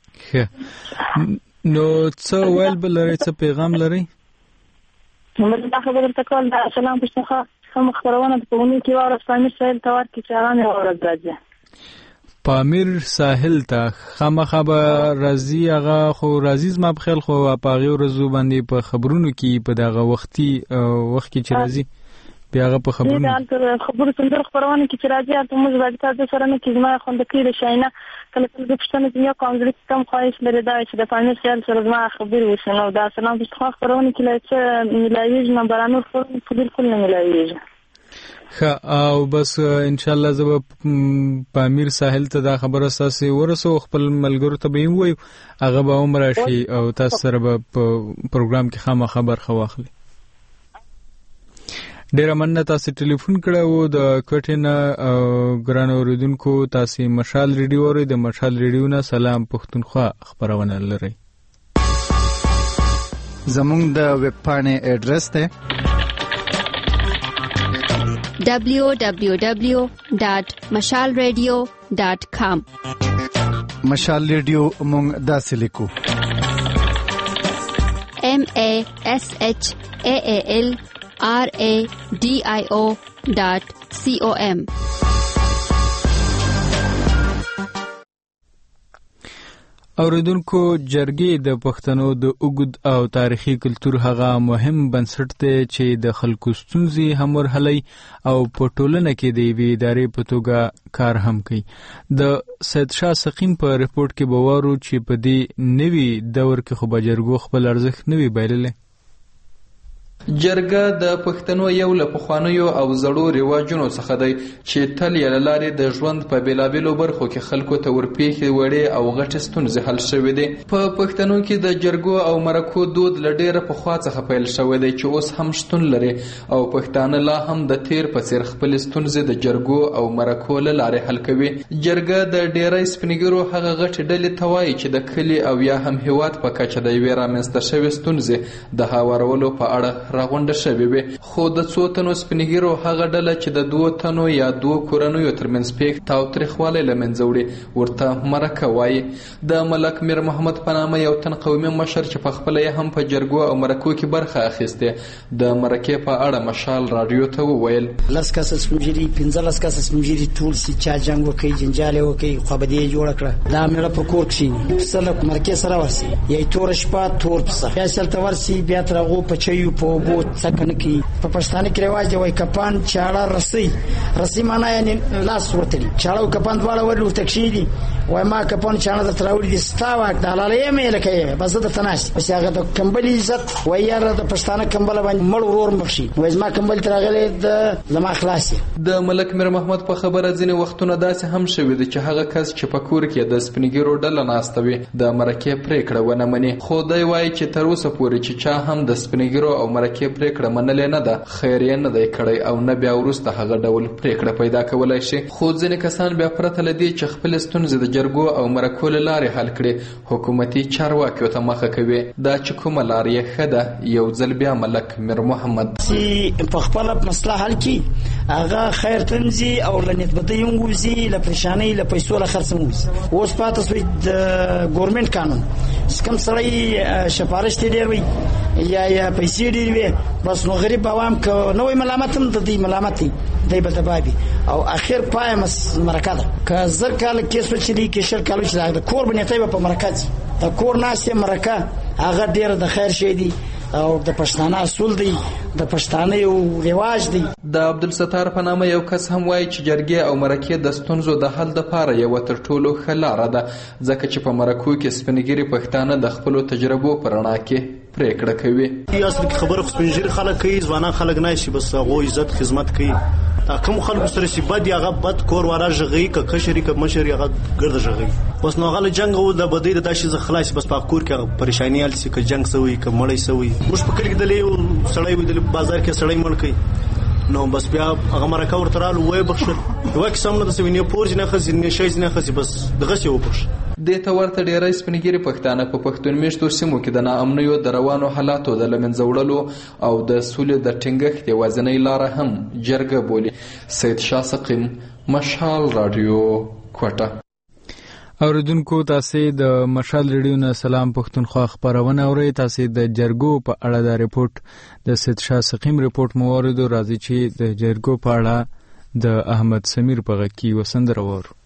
نو څه ویل بل لري څه پیغام لري؟ موږ دا خبره تکول دا سلام پښتونخوا هم خبرونه په ونی کې واره سپانیر سایل تور کې چارانه اورځي. پامیر ساحل ته خامخا به راځي هغه خو راځي زما په خیال خو په هغه ورځو باندې په خبرونو کې په دغه وختي وخت کې چې راځي بیا هغه په خبرونو دا خبرو څنګه خبرونه کې چې راځي ته موږ باید تاسو سره نه کیږي ما خوند کې د شاینه کله چې د پښتنو دنیا کانګریس کم خواهش لري دا چې د پامیر ساحل سره ما خبرې وشنو دا سلام پښتونخوا خبرونه کې لایڅ ملایوي نه برانو په بالکل نه ملایوي. ښه او بس ان شاء الله زه پامیر ساحل ته دا خبره اساسي ورسو خپل ملګرو ته به وي هغه به عمر شي او تاسو سره به په پروګرام کې خامہ خبر خواخلي. ډیر مننه تاسو ټلیفون کړو د کوټینه ګران اوریدونکو تاسو مشال ریډیو اورئ د مشال ریډیو نه سلام پښتونخوا خبرونه لري. زموږ د ویب پاڼې اډرس ته double-u double-u double-u dot mashal radio dot com. مشال ریډیو مونږ داسې لیکو M A S H A A L R A D I O dot C O M. اوریدونکو جرګې د پښتنو د اوږد او تاریخي کلتور هغه مهم بنسټ دی چې د خلکو ستونزې هم ورحلوي او په ټولنه کې د یوې ادارې په توګه کار هم کوي. د سید شاه سقیم په ریپورت کې به وارو چې په دې نوي دور کې خو به جرګو خپل ارزښت نه وي بایللی. جرګه د پښتنو یو له پخوانیو او زړو رواجونو څخه دی چې تل یې له لارې د ژوند په بېلابېلو برخو کې خلکو ته ورپېښې وړې او غټې ستونزې حل شوې دي. په پښتنو کې د جرګو او مرکو دود له ډېره پخوا څخه پیل شوی دی چې اوس هم شتون لري او پښتانه لا هم د تیر په څېر خپلې ستونزې د جرګو او مرکو له لارې حل کوي. جرګه د ډېری سپینګرو هغه غټې ډلې ته وایي چې د کلي او یا هم هېواد په کچه د یوې رامنځته شوې ستونزې د هوارولو په اړه راغونډه شوې وي. خو د څو تنو سپینګیرو هغه ډله چې د دوو تنو یا دوو کورنیو ترمنځ پیښ تاوتریخوالی له منځه وړي ورته مرکه وایي. د ملک میر محمد په نامه یو تن قومي مشر چې په خپله یې هم په جرګو او مرکو کې برخه اخیستې د مرکې په اړه مشال راډیو ته وویل لس کسه سپینګیري پنځلس کسه سپینګیري ټول سي چا جنګ وکړي جنجال یې وکړي خوابدي یې جوړه کړه دا مېړه په کور کښېني پسه له مرکې سره ورسي یا توره شپه تور پسه بیا سلته ورسي بیا تر هغو په چیو په اوبو څکه نه کوي. په پښتانه کې رواج دی وایي کپان چاړه رسۍ رسۍ معنا یعنې لاس ورتړي چاړه او کپان دواړه ورلې ورته کښېږدي وایي ما کپان چاړه درته راوړي دي ستا واک د حلاله یم یې لکه یې بس زه درته ناست بس هغه د کمبلي عزت وایي یاره د پښتانه کمبله باندې مړ ورور مخ شي وایي زما کمبل ته راغلی د زما خلاص یې. د ملک میر محمد په خبره ځینې وختونه داسې هم شوي دي چې هغه کس چې په کور کې د سپینګیرو ډله ناسته وي د مرکې پرېکړه ونه مني. خو دی وایي چې تر اوسه پورې چې چا هم د سپینګیرو او مرکې پرېکړه منلې نه ده خیر یې نه دی کړی او نه بیا وروسته هغه ډول پرېکړه پیدا کولی شي. خو ځینې کسان بیا پرته له دې چې خپلې ستونزې د جرګو او مرکو له لارې حل کړي حکومتي چارواکیو ته مخه کوي. دا چې کومه لار یې ښه ده یو ځل بیا ملک میر محمد چې په خپله مسله حل کړي هغه خیر تنځي او له نسبتي هم ووځي له پریشانۍ له پیسو له خرڅ هم ووځي. اوس پاته سوی د ګورمنټ قانون چې کوم سړی سفارش ته ډېر وي یا یا پیسې ډېرې وي بس نو غریب عوام که نه وي ملامت هم د دوی ملامت دی دی به تباه او اخر پای مرکه ده که زر کاله کیس وچلي کې شل کاله چې د کور بنیتی به په مرکه ځي د کور ناستې مرکه هغه ډېره د خیر شی دی او د پښتانه اصول دی د پښتانه یو رواج دی. د عبدالستار په نامه یو کس هم وایي چې جرګې او مرکې د ستونزو د حل دپاره یوه تر ټولو ښه لاره ده ځکه چې په مرکو کې سپینګیري پښتانه د خپلو تجربو په رڼا کې پریکړه کوي. اصل کې خبره خو سپینږیري خلک کوي، ځوانان خلک نه شي، بس هغه عزت خدمت کوي. دا کوم خلکو سره چې بد هغه بد کور واره ژغي که کشري که مشري هغه ګرد ژغي. بس نو هغه جنگ او د بدی د داسې ز خلاص بس په کور کې پریشانی ال سي که جنگ سوي که مړی سوي. موږ په کلی کې د لیو سړی وي د بازار کې سړی مړ کوي، نو بس بیا هغه مرکه ورته رالو وای بخښل وای کې سم نه د سوینې پورج نه خزي نه شي نه خزي بس دغه سی وبخښ. د ته ورته ډیری سپینګری پښتانه په پښتون میشتو سیمو کې د ناامنیو د روانو حالاتو د لمنځه وړلو او د سولې د ټینګښت یوازینۍ لاره هم جرګه بولي. سید شاه سقیم، مشال رادیو، کوټه. اوریدونکو تاسو د مشال ریډیو نه سلام پښتونخوا خبرونه اورئ. تاسو د جرګو په اړه د ریپورت د سید شاه سقیم ریپورت موارد راځي چې د جرګو په اړه د احمد سمیر په غږ کې وسندره وورو.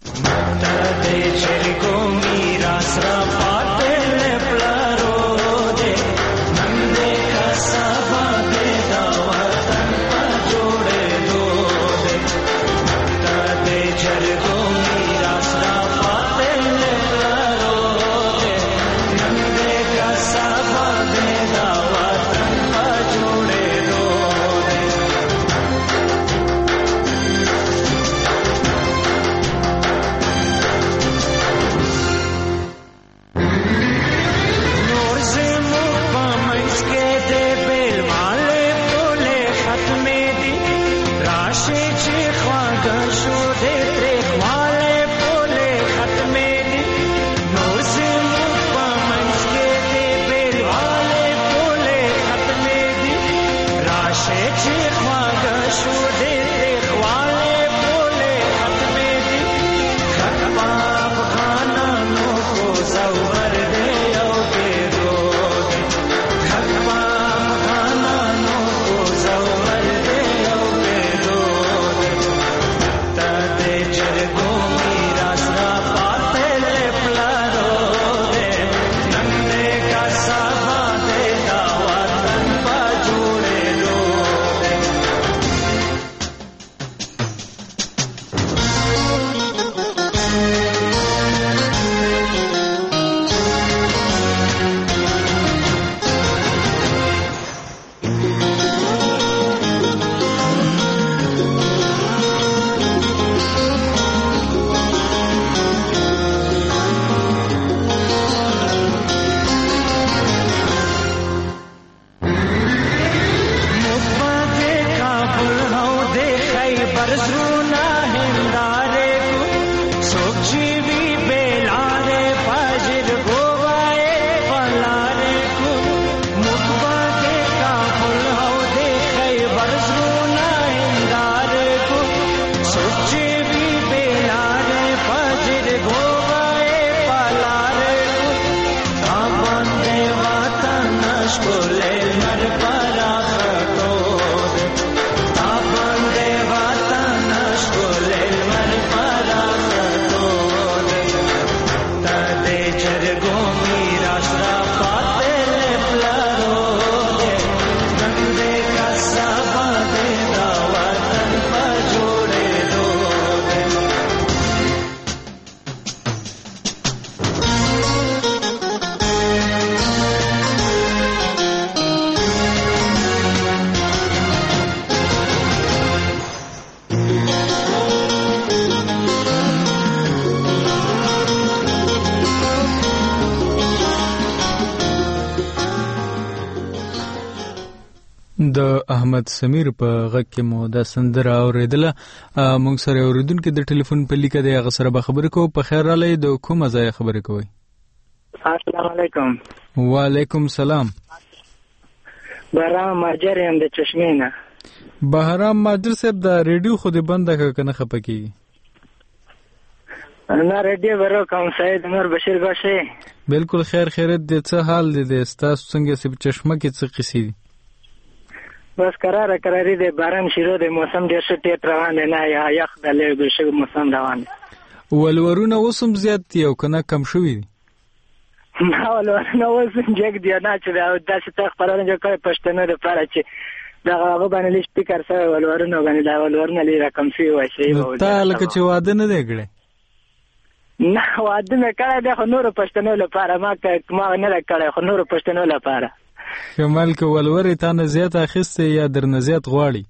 د احمد سمیر په غږ کې مو د سندره اوریدله. موږ سره اوریدونکو د ټلیفون په لیکه د هغه سره به خبرې کوو. په خیر رالی، د کومه ځای خبرې کوئ؟ السلام علیکم. وعلیکم سلام. بهرام ماجر یم د چشمې نه. بهرام ماجر صاحب د ریډیو خو دې بنده که که نه خفه کېږي؟ نه ریډیو به روکم. سید عمر بشیر ګوشې. بلکل خیر خیرت دی. څه حال دی دی ستاسو؟ څنګه چې په چشمه کې څه قصې دي؟ بس قراره قراری دی، باران شروع دی، موسم ډېر ښه ټیټ روان دی، نه یا یخ د لږ شوی موسم روان دی. ولورونه اوس هم زیات دي او که نه کم شوي دي؟ نه ولورونه اوس هم جګ دي، نه چې داسې څه خپرونه جوړ کړی پښتنو دپاره چې دغه هغه باندې لږ فکر سوی ولورونه باندې دا ولورونه لږ راکم شوي وای شي. تا لکه چې واده نه دی کړی؟ نه واده مې کړی دی خو نورو پښتنو لپاره، ما ما نه دی کړی خو نورو پښتنو لپاره. کمال که ولورې تا نه زیات اخیستی یا در نه زیات غواړي؟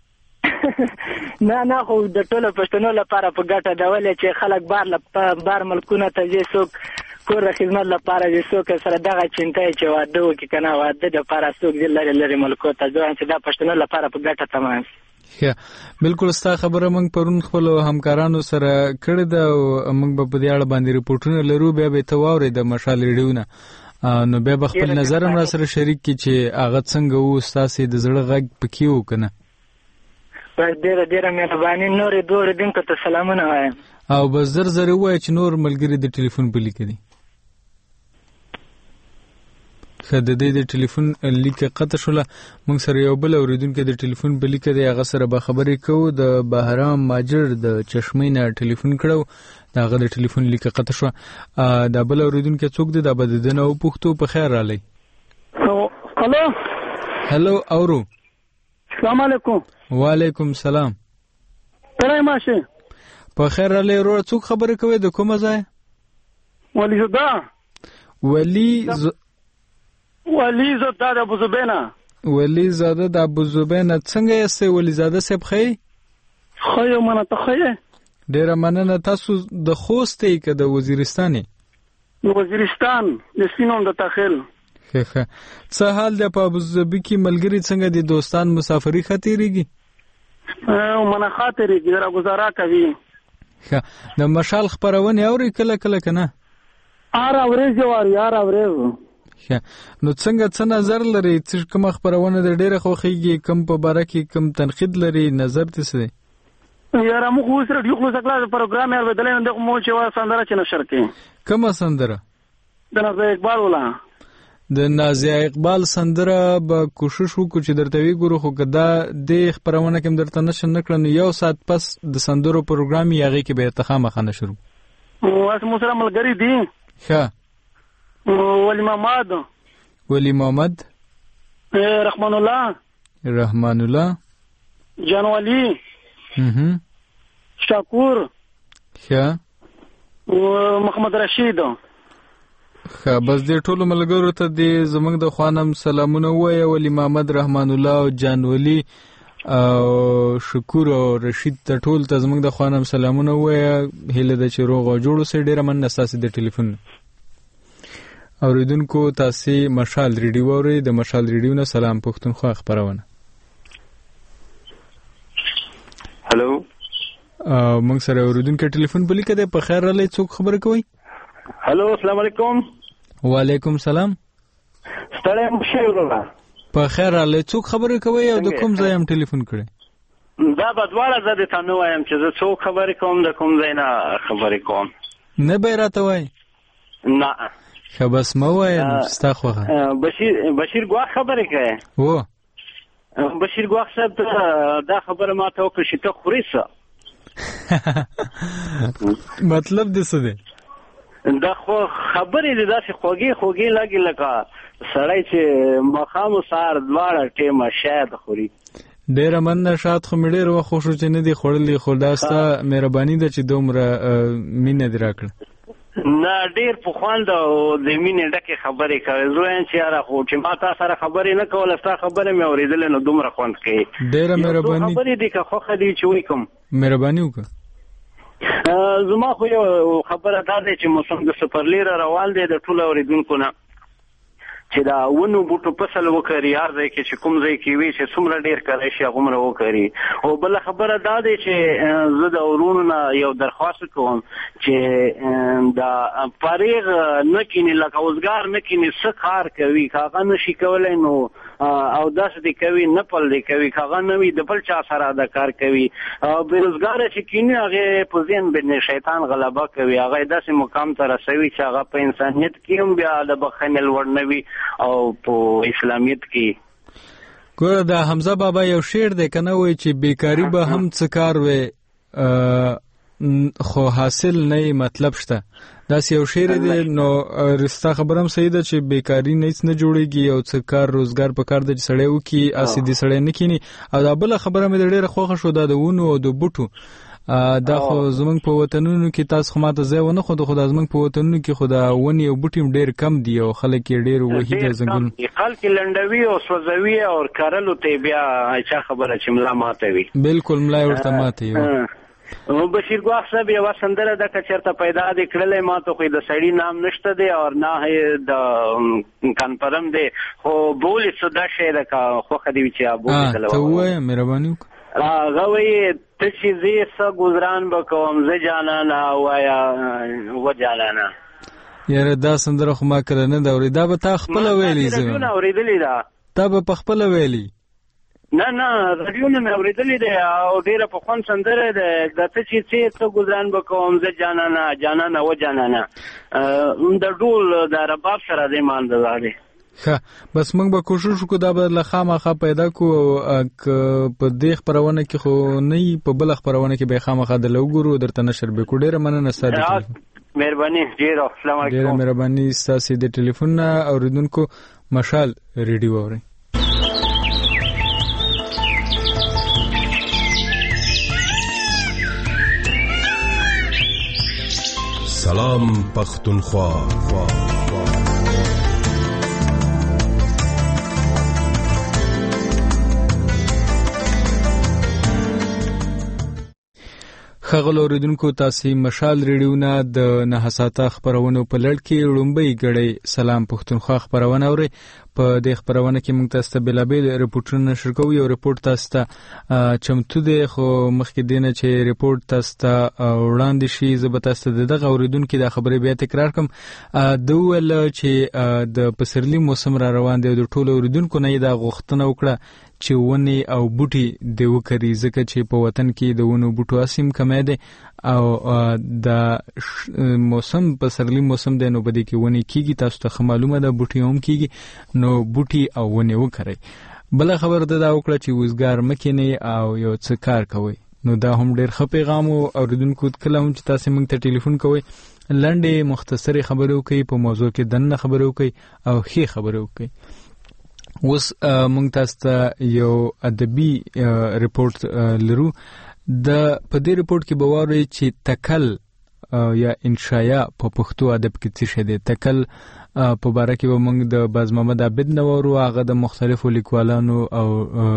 نه نه خو د ټولو پښتنو لپاره په ګټه ده، ولې چې خلک بار بار ملکونو ته ځي، څوک کور د خدمت لپاره ځي، څوک سره دغه چینته چې واده وکړي که نه واده دپاره څوک ځي لرې لرې ملکو ته. زه وایم چې دا پښتنو لپاره په ګټه تمام شي. ښه، بالکل ستا خبره موږ پرون خپلو همکارانو سره کړې ده او موږ به په دې اړه باندې رپورټونه لرو، بیا به یې ته واورې د مشال ریډیو نه، نو بیا به خپل نظر هم را سره شریک کړي چې هغه څنګه و، ستاسې د زړه غږ پکې و که نه. بس ډېره ډېره مهرباني. نورې دوه اورېدونکو ته سلامونه وایم. او بس زر زر ووایه چې نور ملګري د ټلیفون په لیکه دي. ښه، د دې د ټلیفون لیکه قطع شوله. موږ سره یو بل اورېدونکی د ټلیفون په لیکه دی، هغه سره به خبرې کوو. د بهرام ماجر د چشمې نه ټلیفون کړو، د هغه د ټلیفون لیکه قطع شوه. دا بل اورېدونکی څوک دی؟ دا به د ده نه وپوښتو. په خیر راغلی. هلو هلو، اورو. السلام علیکم. وعلیکم سلام. ترې ماشه په خیر راغلی وروره. څوک خبرې کوي؟ د کومه ځای؟ ولی زده. ولی ز... ولی زده د ابو زبینه. ولی زاده د ابو زبینه. څنګه یاستئ ولی زاده صاحب؟ ښه ښه یم، منه ته ښه یې؟ ډېره مننه. تاسو د خوست یې که د وزیرستان یې؟ د وزیرستان، د سپینوم د تاخیل. ښه ښه. څه حال دی په ابوظبي کې؟ ملګري څنګه دي؟ دوستان مسافري ښه تېرېږي؟ منه ښه تېرېږي، را ګزاره کوي. ښه، د مشال خپرونې اورئ کله کله که نه؟ هره ورځ یې واري، هره ورځ. ښه، نو څنګه څه نظر لرئ؟ څه کومه خپرونه د ډېره خوښېږي؟ کوم په باره کې کوم تنقید لري؟ نظر دې څه دی؟ یاره موږ اوس راډیو خلاص کړه، د پروګرام یې اورېدلی نو دغه مو چې وه سندره چې نشر کړي. کومه سندره؟ د نازیه اقبال وله. د نازیه اقبال سندره به کوشش وکړو چې درته وګورو، خو که دا دې خپرونه کې هم درته نشر نه کړه نو یو ساعت پس د سندرو پروګرام یې هغې کې به یې ته خامخا نشر وکړو. اوس مو سره ملګري دي. ښه. ولی محمد. ولی محمد. رحمان الله. رحمان الله. جانوالی. شاکور. ښه. محمد رشید. ښه، بس دې ټولو ملګرو ته دې زموږ د خوا نه سلامونه ووایه. ولی محمد، رحمان الله او جانولي او شکور او رشید ته ټول ته زموږ د خوا نه سلامونه ووایه. هیله ده چې روغ او جوړ اوسئ. ډېره مننه ستاسې د ټلیفون. اورېدونکو، تاسې مشال ریډیو اورئ. د مشال ریډیو نه سلام پښتونخوا خپرونه. هلو، موږ سره اورېدونکی ټلیفون په لیکه دی. په خیر راغلی. څوک خبرې کوئ؟ هلو، السلام علیکم. وعلیکم سلام. ستړی یم ښه وروره. په خیر راغلی. څوک خبرې کوئ او د کوم ځای هم ټلیفون کړی؟ دا به دواړه زه دې ته نه وایم چې زه څوک خبرې کوم، د کوم ځای نه خبرې کوم. نه به یې راته وایي؟ نه. ښه، بس مه وایه، ستا خوښه. بشیر بشیر ګواښ خبرې کوې؟ و بشیر ګواښ صاحب دا خبره ما ته وکړه چې ته خورې څه. مطلب دې څه دی؟ دا خو خبرې دې داسې خوږې خوږې لګي لکه سړی چې ماښام و سهار دواړه ټیمه شاید خوري. ډېره مننه. شاید خو مې ډېر وخت خوښ و چې نه دي خوړلي، خو دا ستا مهرباني ده چې دومره مینه دې راکړه. نه، ډېر په خوند او د مینې ډکې خبرې کوي. زه وایم چې یاره خو چې ما تا سره خبرې نه کوله، ستا خبرې مې اورېدلې نو دومره خوند کوي. ډېره مهرباني. خبرې دي که خوښه دي چې وایي کوم. مهرباني وکړه. زما خو یو خبره دا دی چې موسم د سپرلي را روان دی د ټولو اورېدونکو نه چې دا ونو بوټو فصل وکړي، هر ځای کې چې کوم ځای کې وي چې څومره ډېر کړی شي هغومره وکړي. او بله خبره دا دی چې زه د ورونو نه یو درخواست کوم چې دا فارغ نه کیني، لکه اوزګار نه کیني، څه کار کوي که هغه نشي کولی نو او داسې دی کوي، نپل دی کوي، که هغه نه وي د بل چا سره دا کار کوي. او بېروزګاره چې کیني هغې په ذهن باندې شیطان غلبه کوي، هغه یې داسې مقام ته رسوي چې هغه په انسانیت کې هم بیا د بخښنې لوړ نه وي او په اسلامیت کې. ګوره دا حمزه بابا یو شعر دی که نه وایي چې بیکاري به هم څه کار وی خو حاصل نه مطلب شته. داسې یو شعر دی. نو رستا خبره هم صحیح ده چې بیکاري نه هیڅ نه جوړېږي او څه کار روزګار په کار ده چې سړی وکړي، هسې دې سړی نه کیني. او دا بله خبره مې د ډېره خوښه شو، دا د ونو او د بوټو دا خو زمونږ په وطنونو کې تاسو خو ماته ځای ونه خو د خدای زمونږ په وطنونو کې خو دا ونی او بوټي ډیر کم دي او خلک یې ډیر وحید ځنګل خلک لنډوي او سوځوي او کارلو ته بیا چا خبره چې ملا ماته وي بالکل ملا ورته ماته وي بشیر ګواخ صاحب یو سندره د کچرته پیدا د کړلې ما ته خو د سړی نام نشته دی او نه د کنفرم دی خو بولی صدا شه د خو خدي چې ابو دلته ته وای مهرباني غوي ته چې زی څه گزاران وکوم زه جانانا وایا و جانانا یاره دا سندره خو ما کړه نه دا اوري دا به تا خپل ویلی زه نه اوریدلې دا تا به خپل ویلی نه نه رادیو نه اوریدلې ده او ډیره په خون سندره ده د ته چې څه څه گزاران وکوم زه جانانا جانانا و جانانا د ډول د رباب سره د مان ده زاده ښه بس موږ به کوشش وکړو دا به له خامخا پیدا کو په دې خبرونه کې خو نه په بل خبرونه کې به خامخا د لوګورو درته نشر به کو ډیره مننه ستاسو مهرباني ډیره السلام علیکم ډیره مهرباني ستاسو د ټلیفون اوریدونکو مشال ریډیو اوري سلام پختونخوا خغل اوریدونکو تاسو مشال ریډیو نه د نه ساته خبرونو په لړ کې لومبي غړي سلام پښتونخوا خبرونه اوري په دې خبرونه کې موږ تاسو ته بلابل ریپورتونه نشر کوو یو ریپورت تاسو ته چمتو دی خو مخکې دینه چې ریپورت تاسو ته وړاندې شي زبر تاسو ته دغه اوریدونکو د خبرې بیا تکرار کوم د ول چې د پسرلی موسم را روان دی د ټولو اوریدونکو نه دا غوښتنه وکړه چې ونی او بوټي د وکري ځکه چې په وطن کې د ونو بوټو اسیم کمه ده او د موسم پسرلی موسم د نو بده کې ونی کیږي تاسو ته معلومه ده بوټي هم کیږي نو بوټي او ونی وکړي بل خبر ده دا وکړه چې وزګار مکینه او یو څه کار کوي نو دا هم ډیر ښه پیغام اوریدونکو کله هم چې تاسو موږ ته ټلیفون کوئ لنډه مختصری خبرو کوي په موضوع کې دنه خبرو کوي او خې خبرو کوي اوس موږ تاسو ته یو ادبي ریپورت لرو د په دې ریپورت کې به وایي چې تکل یا انشاء په پښتو ادب کې څه شي دی تکل په باره کې به موږ د باز محمد عابد نوورو هغه د مختلفو لیکوالانو او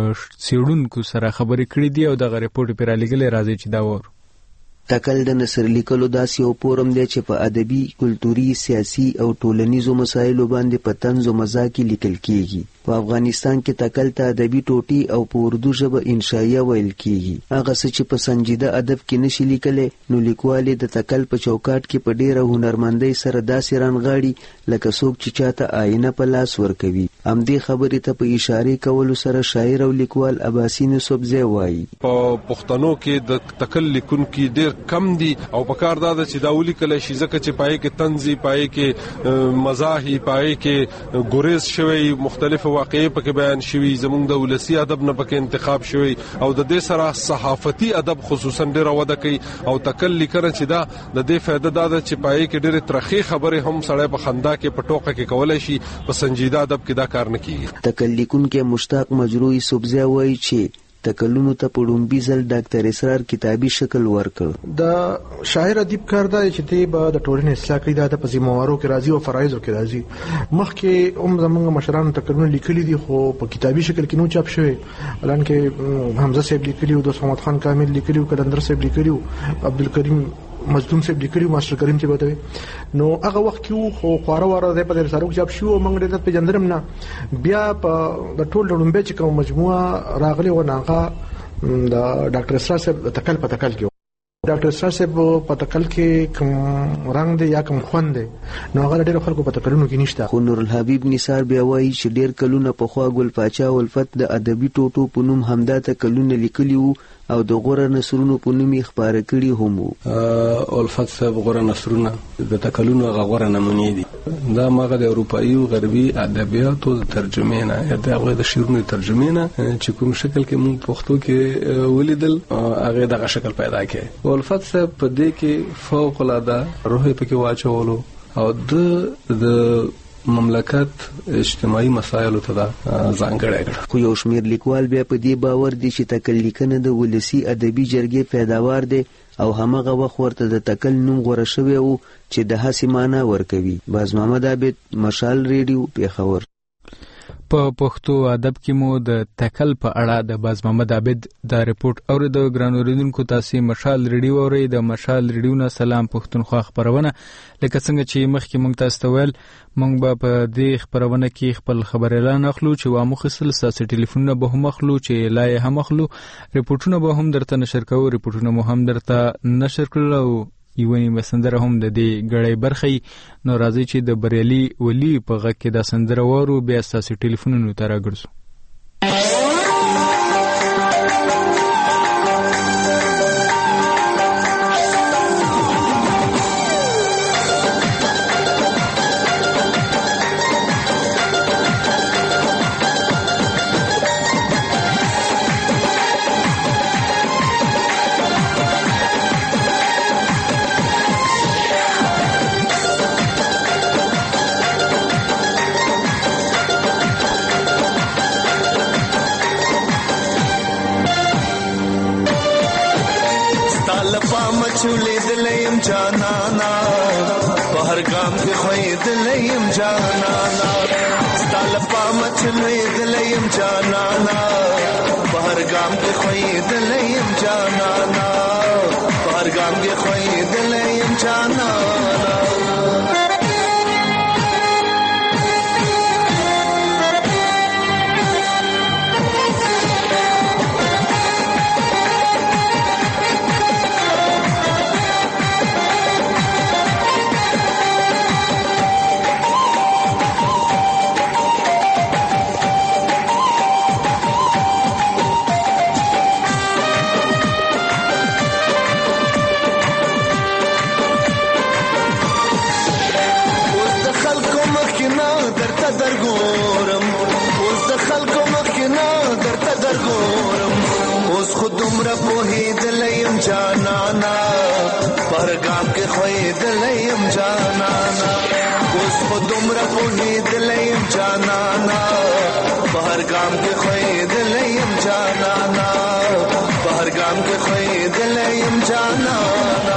څېړونکو سره خبرې کړې دي او دغه ریپورت پر لګلې راځي چې دا ور تکل د نثر لیکلو داسې یو فورم دی چې په ادبي، کلتوري، سیاسي او ټولنیزو مسایلو باندې په طنز او مزاح کې لیکل کیږي. په افغانستان کې تکل ته ادبي ټوټې او په اردو ژبه انشائیه ویل کیږي. هغه څه چې په سنجیده ادب کې نشي لیکلی نو لیکوال د تکل په چوکاټ کې په ډیره هنرمندۍ سره داسې رانغاړي لکه څوک چې چاته آینه په لاس ورکوي. همدې خبرې ته په اشارې کولو سره شاعر او لیکوال اباسین یوسفزی وایي په پښتنو کې د تکل لیکونکي ډیر کم دي او په کار دا چې دا ولیکل شي ځکه چې پای کې طنزي پای کې مزاحي پای کې ګوریز شوی مختلف واقعي پکې بیان شوی زموږ د ولسی ادب نه پکې انتخاب شوی او د دې سره صحافتي ادب خصوصا ډیر وده کوي او تکل لیکنه چې دا د دې فائدہ دا ده چې پای کې ډېر ترخی خبره هم سړی په خندا کې په ټوکه کې کولای شي په سنجیده ادب کې دا کار نه کیږي. تکل لیکونکي مشتاق مجروحي سبزی وایي چې تکلونو ته په لومبي ځل ډاکټر اسرار کتابي شکل ورکړ. د شاعر ادیب کار دی چې دی به د ټولنې اصلاح کوي دا د پزیموارو کې راځي او فرایضو کې راځي. مخکې هم زمونږ مشرانو تکلونه لیکلي دي خو په کتابي شکل کې نو چاپ شوی الان کې حمزه صاحب لیکلی او دوست محمد خان کامل لیکلی او کلندر صاحب لیکلی او عبدالکریم مظلوم صاحب لیکلی ماستر کریم چې بده نو هغه وخت کې خو خواره واره د په سره چاپ شو موږ د په جندرم نه بیا په د ټول لومبه چې کوم مجموعه راغلی و ناغه د ډاکټر اسرار صاحب تکل په تکل کې ډاکټر اسرار صاحب په تکل کې کوم رنگ دی یا کوم خوند دی نو هغه ډېر خلکو په تکلونو کې نشته. خو نور الحبیب نثار بیا وایي چې ډېر کلونه په خوا ګل پاچا ولفت د ادبي ټوټو په نوم همدا تکلونه لیکلي وو او د غوره نثرونو په نوم یې خپاره کړي هم وو. الفت صاحب غوره نثرونه د تکلونو هغه غوره نمونې دي. دا ماغه د اروپایي او غربي ادبیاتو ترجمه نه د هغه د شعرونو ترجمه نه چې کوم شکل کې مونږ پښتو کې ولیدل هغه دغه شکل پیدا کړي. الفت صاحب په دې کې فوق العاده روح په کې واچولو او د د مملکت اجتماعي مسایلو ته ځانګړی کړ. خو یو شمېر لیکوال بیا په دې باور دي چې تکل لیکنه د ولسي ادبي جرګې پیداوار دی او همغه وخت ورته د تکل نوم غوره شوی و چې د هسې معنا ورکوي. باز محمد عابد، مشال ریډیو، پیښور. په پښتو ادب کې مو د تکل په اړه د باز محمد عابد دا رپورټ اوریدو. ګران اوریدونکو، تاسو مشال ریډیو اورئ. د مشال ریډیو نه سلام پښتونخوا خبرونه. لکه څنګه چې مخکې مونږ تاسو ته ویل، مونږ به په دې خبرونه کې خپل خبر اعلان اخلو چې وامو خصل ساسي ټلیفونونه به هم اخلو، چې لای هم اخلو، رپورټونه به هم درته نشر کوو، رپورټونه مو هم درته نشر کړو. یوونی مسندره هم د دې غړې برخې. نو راځي چې د بریالي ولی په غږ کې دا سندره وورو، بیا ساسي ټلیفونونو ته راګرځو. چولې دلیم جانانا په هر ګام کې خوې دلیم جانانا ستال پام چولې دلیم جانانا په هر ګام کې خوې دلیم جانانا په هر ګام کې خوې دلیم جانانا. دومره پوهېدلیم جانانا په هر ګام کې خوېدلیم جانانا اوس خو دومره پوهېدلیم جانانا په هر ګام کې خوېدلیم جانانا په هر ګام کې خوېدلیم جانانا.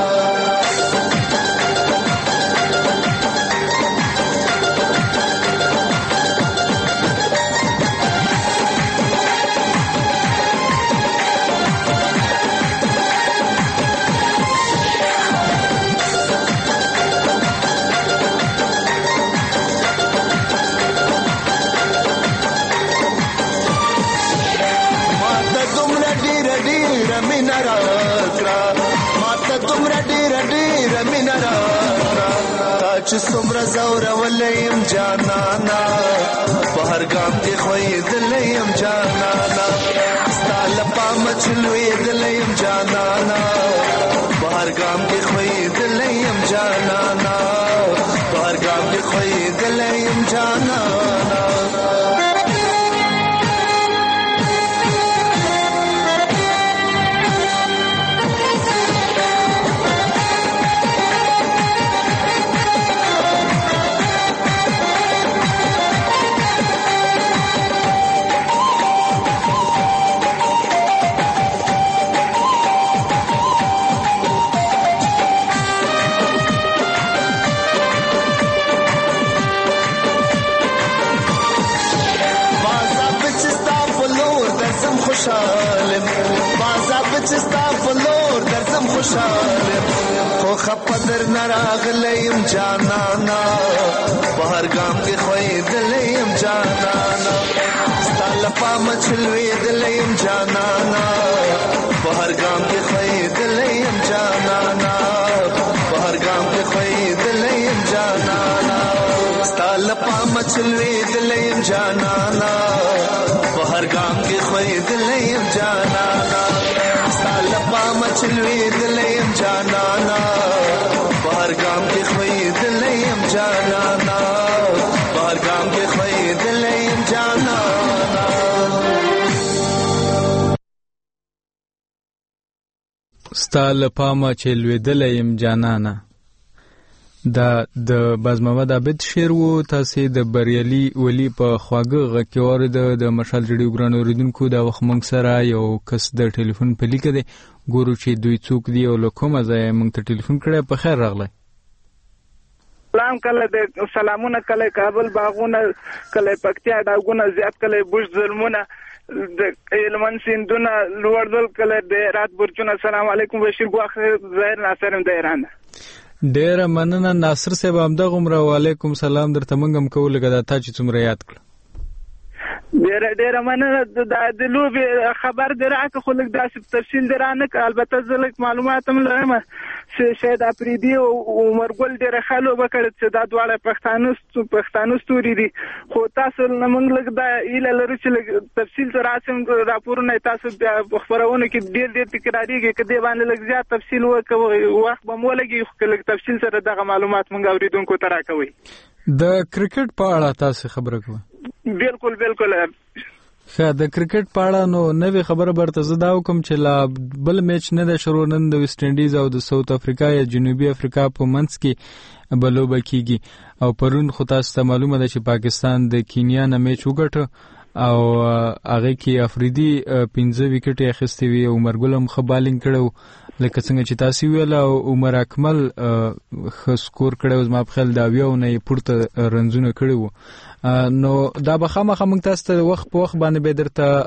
چې څومره زورولیم جانانا په هر ګام کې خوېدلیم جانانا ستا له پامه چې لوېدلیم جانانا په هر ګام کې خوېدلیم جانانا په هر ګام کې خوېدلیم جانانا. خو خپدر نراغلیم جانانا په هر ګام کې خوېدلیم جانانا ستا له پامه چې لوېدلیم جانانا په هر ګام کې خوېدلیم جانانا په هر ګام کې خوېدلیم جانانا ستا له پامه چې لوېدلیم جانانا په هر ګام کې خوېدلیم جانانا ستا له پامه چې لوېدلیم جانانا په هر ګام کې خوېدلیم جانانا په هر ګام کې خوېدلیم جانانا. ستا له پامه چې لوېدلیم جانانا دا د باز محمد عابد شعر وو. تاسې د بریالي ولی په خواږه غږ کې واورېده. د مشال ریډیو ګران اورېدونکو دا وخت موږ سره یو کس د ټلیفون په لیکه دی، ګورو چې دوی څوک دي او له کومه ځایه موږ ته ټلیفون کړی. په خیر راغلی. سلام. کله د سلامونه، کله کابل باغونه، کله پکتیا ډاګونه زیات، کله بوش ظلمونه د هلمند سیندونه لوړ دل، کله د هرات برجونه. السلام علیکم. بشیر ګواخ ظاهر ناصر د ایران. ډیره مننه ناصر صاحب. همدغه عمره. وعلیکم سلام. درته موږ هم کوو لکه دا تا چې څومره یاد کړه. ډیره ډیره مننه. د لوبې خبر دی راکړه، خو لږ داسې تفصیل دی رانه کړه. البته زه لږ معلومات هم لرم چې شاید افریدي او عمرګل ډېره ښه لوبه کړې چې دا دواړه پښتانه پښتانه ستوري دي. خو تاسو نه موږ لږ دا هیله لرو چې لږ تفصیل سره راسم راپورونه تاسو بیا خپرونه کې ډېر ډېر تکرارېږي، که دې باندې لږ زیات تفصیل وکړو وخت به مو لګي، خو لږ تفصیل سره دغه معلومات موږ اورېدونکو ته راکوئ. د کرکټ په اړه تاسو خبره کوئ؟ بالکل بالکل. ښه، د کرکټ په اړه نو نوې خبره برته زه دا وکم چې لا بل میچ نه ده شروع. نن د ویسټ انډیز او د ساوث افریقا یا جنوبي افریقا په منځ کې به لوبه کیږي، او پرون خو تاسو ته معلومه ده چې پاکستان د کینیا نه میچ وګټه او هغه کې افریدي پنځه وکټې اخیستې وي او عمرګل هم ښه بالینګ کړی لکه څنګه چې تاسو ویل، او عمر اکمل ښه سکور کړی، زما په خیال د اویاو نه یې پورته رنزونه کړي وو. نو دا به خامخا موږ تاسو ته وخت په وخت باندې به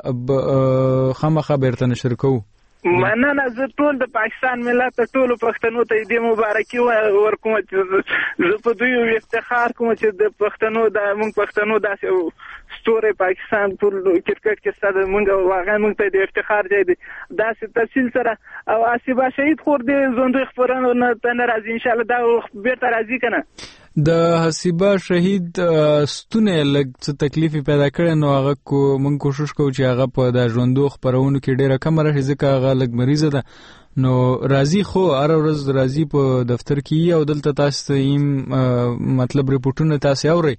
درته خامخا بیرته نشر کوو. مننه. زه ټول د پاکستان ملت ټولو پښتنو ته دې مبارکي ورکوم چې زه په دوی افتخار کوم چې د پښتنو د موږ پښتنو داسې ستوري پاکستان ټول کرکټ کې ستاسو موږ واقعا موږ ته د افتخار ځای دی. داسې تفصیل سره او آصفه شهید خور دې ژوندۍ خپرونه ته نه راځي، انشاءالله دا بیرته راځي که نه. د حسیبه شهید ستونه لږ څه تکلیف پیدا کړی، نو هغه کو موږ کوشش کوو چې هغه په د ژوندو خپرونو کې ډیره کم راشي، ځکه هغه لږ مریضه ده. نو راځي خو هره ورځ راځي په دفتر کې، او دلته تاسو ته ایم مطلب ریپورټونه تاسو اورئ.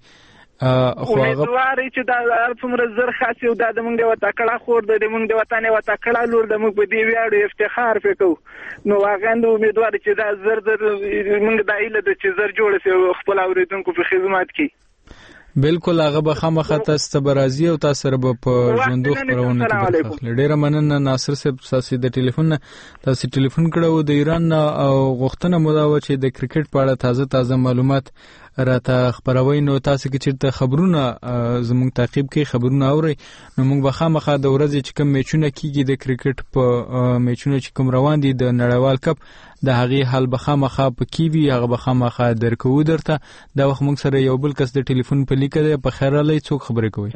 امیدوار چې دا څومره زر خاص یو دا د موږ د وطاکړه خور د موږ د وطن وطاکړه لور د موږ په دې ویاړو افتخار وکړو. نو واقعا امیدوار چې دا زر زر موږ د ایله د چې زر جوړ شي خپل اوریدونکو په خدمت کې. بالکل هغه به خامخا تاسو ته برازي او تاسو سره به په ژوندو خبرونه کې برخه. ډیره مننه ناصر صاحب تاسو د ټلیفون نه تاسو ټلیفون کړو د ایران او غوښتنه مو دا و چې د کرکټ په اړه تازه تازه معلومات راته خبروي. نو تاسو کې چیرته خبرونه زموږ تعقیب کې خبرونه اوري، نو موږ به خامخا د ورځې چې کوم میچونه کیږي د کرکټ په میچونه چې کوم روان دي د نړیوال کپ د هغې حال به خامخا په کې وي، هغه به خامخا درکو درته. دا وخت موږ سره یو بل کس د ټلیفون په لیکه دی. په خیر راغلی. څوک خبرې کوي؟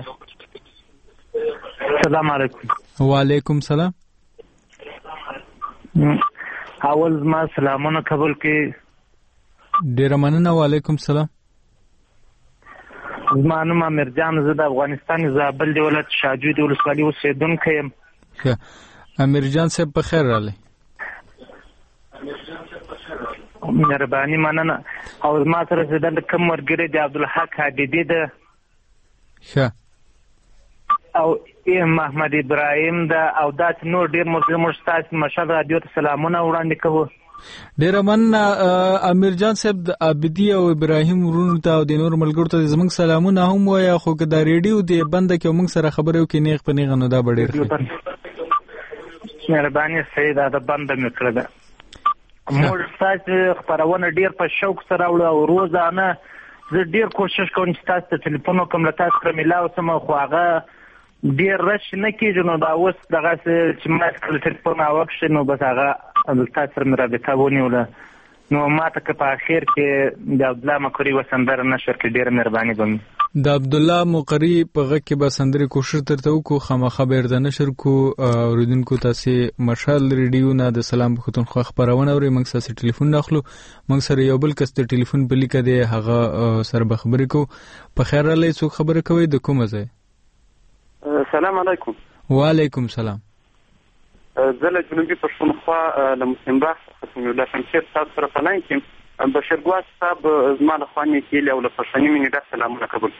السلام علیکم. وعلیکم سلام. اول زما سلامونه قبول کړئ. ډیره مننه. وعلیکم سلام. زما نوم امیرجان، زه د افغانستان زابل د ولایت شاجوی د ولسوالۍ اوسېدونکی یم. ښه امیرجان صاحب په خیر راغلی. مهرباني مننه. او زما سره چې دلته کوم ملګری د عبدالحق حبیبي ده، ښه، او محمد ابراهیم ده، او داسې نور ډېر موږ ستاسو مشال رادیو ته سلامونه وړاندې کوو. ډیره مننه امیرجان صاحب. د عابدي او ابراهیم ورونو ته او د نور ملګرو ته زموږ سلامونه هم وایه، خو که دا ریډیو دی بنده کې موږ سره خبرې وکړي نیغ په نیغه، نو دا به ډېر ښه. مهرباني صحیح ده، د بنده مې کړه ده. موږ ستاسو خپرونه ډېر په شوق سره اورو او روزانه زه ډېر کوشش کوم چې تاسو ته ټلیفون وکړم، له تاسو سره میلاو شم، خو هغه ډېر رش نه کېږي. نو دا اوس دغسې چې ما کله ټلیفون راوکړي نو بس هغه تاسو سره مې رابطه ونیوله. نو ما ته که په اخر کې د عبدالله مقري و سندره نشر کړي ډېره مهرباني به مې. د عبدالله مقري په غږ کې به سندرې کوشش درته وکړو، خامخا به یې نشر کړو. اورېدونکو تاسې مشال ریډیو نه د سلام پښتونخوا خپرونه اورئ. موږ ستاسې ټلیفون نه اخلو. موږ سره یو بل کس د ټلیفون په لیکه دی، هغه سره به خبرې کوو. په خیر راغلی. څوک خبرې کوئ؟ د کومه ځای؟ سلام علیکم. وعلیکم سلام. زه له جنوبي پښتونخوا له مسلم باغ څخه سمیع الله شمشیر تاسو سره په لاین کې بشیر ګواس صاحب زما له خوا نیکې هیلې او له پښتني مینې ډک سلامونه قبول.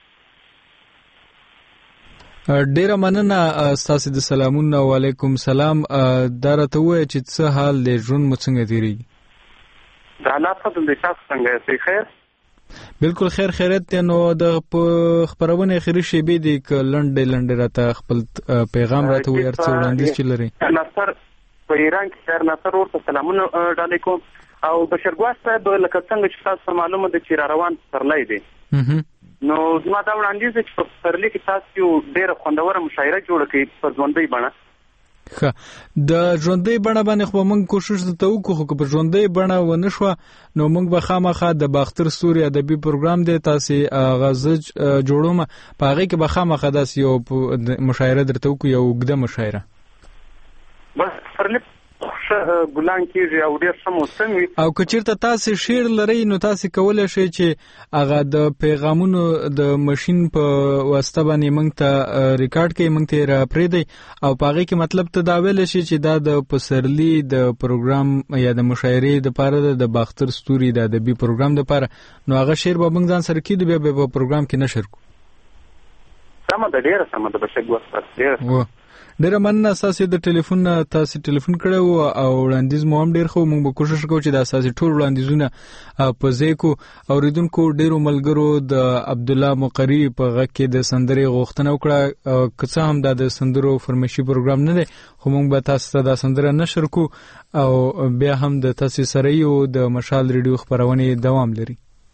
ډیره مننه ستاسو د سلامونه. وعلیکم سلام. دا راته ووایه چې څه حال دی، ژوند مو څنګه تېرېږي؟ د حالات فضل د تاسو څنګه یې خیر بالکل خیر خیرت ته نو د خبرونه اخیری شی به د لنډ لنډ راته خپل پیغام راته ورڅ وړاندیز چلري نصر په ایران کې سر نصر ورته سلامونه ډالې کوم او بشرګواس صاحب لکه څنګه چې تاسو معلومه ده چې را روان سرلای دی نو زما دا وړاندیز چې په سرلای کې تاسو یو ډېر خوندور مشاعره جوړ کړئ په ژوندۍ بڼه ښه د ژوندۍ بڼه باندې خو موږ کوشش ته وکړو خو په ژوندۍ بڼه ونه شو نو موږ به خامخا د باختر ستوري ادبي پروګرام دی تاسو غزج جوړوم په هغه کې به خامخا داس یو مشاعره درته وکړو یو وګړه مشاعره بس سرلای ګلان کېږي او ډېر ښه موسم وي او که چېرته تاسو شعر لرئ نو تاسو کولی شئ چې هغه د پیغامونو د ماشین په واسطه باندې موږ ته ریکارډ کړئ موږ ته یې راپرېږدئ او په هغې کې مطلب ته دا ویلی شي چې دا د پسرلي د پروګرام یا د مشاعرې دپاره ده د باختر ستوري د ادبي پروګرام دپاره نو هغه شعر به موږ ځان سره کېږدو بیا به په پروګرام کې نشر کړو سمه ده ډېره سمه ده بشرګواس ډېره ډېره مننه ستاسو د ټلیفون تاسو ټلیفون کړی و او وړاندیز مو هم ډېر ښه موږ به کوشش کوو چې دا ستاسو ټول وړاندیزونه په ځای کړو اورېدونکو ډېرو ملګرو د عبدالله مقري په غږ کې د سندرې غوښتنه وکړه که څه هم دا د سندرو فرمایشي پروګرام نه دی خو موږ به تاسو ته دا سندره نشر کړو او بیا هم د تاسو سره یو د مشال ریډیو خپرونې دوام لري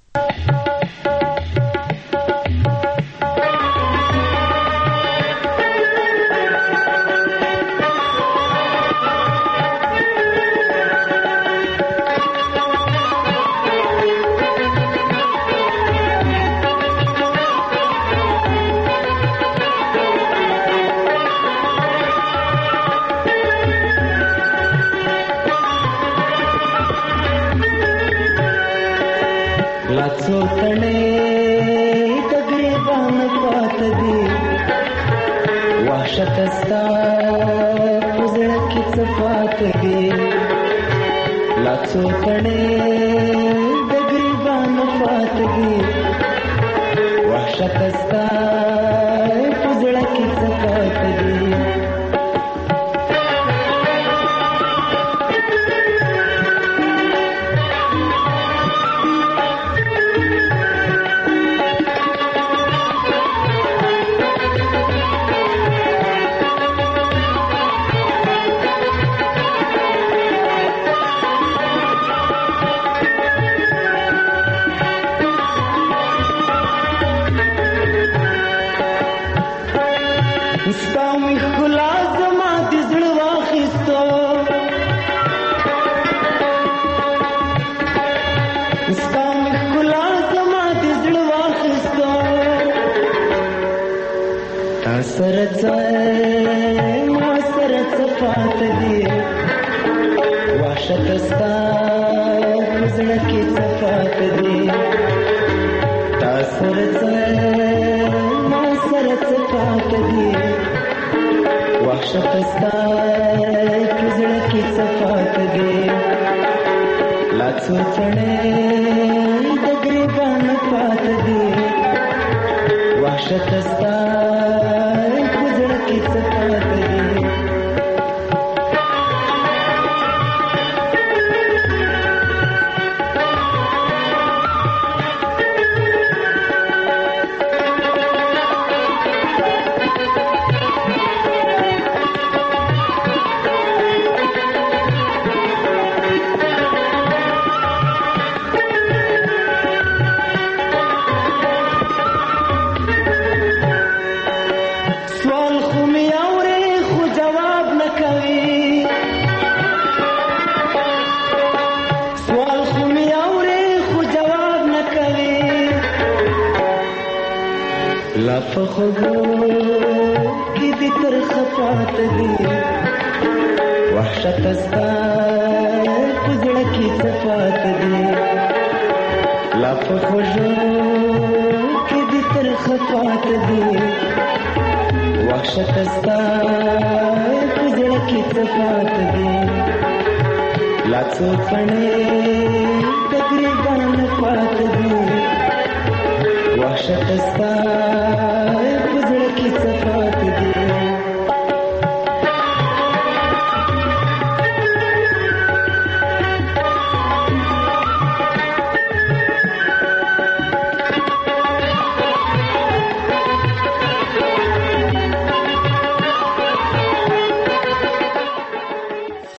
شتستا پزړه کې صفات دي لا څو کړي د ګریبان فات دي وحشتستا پزړه کې صفات دي وحشت استا پزړه کې صفات دي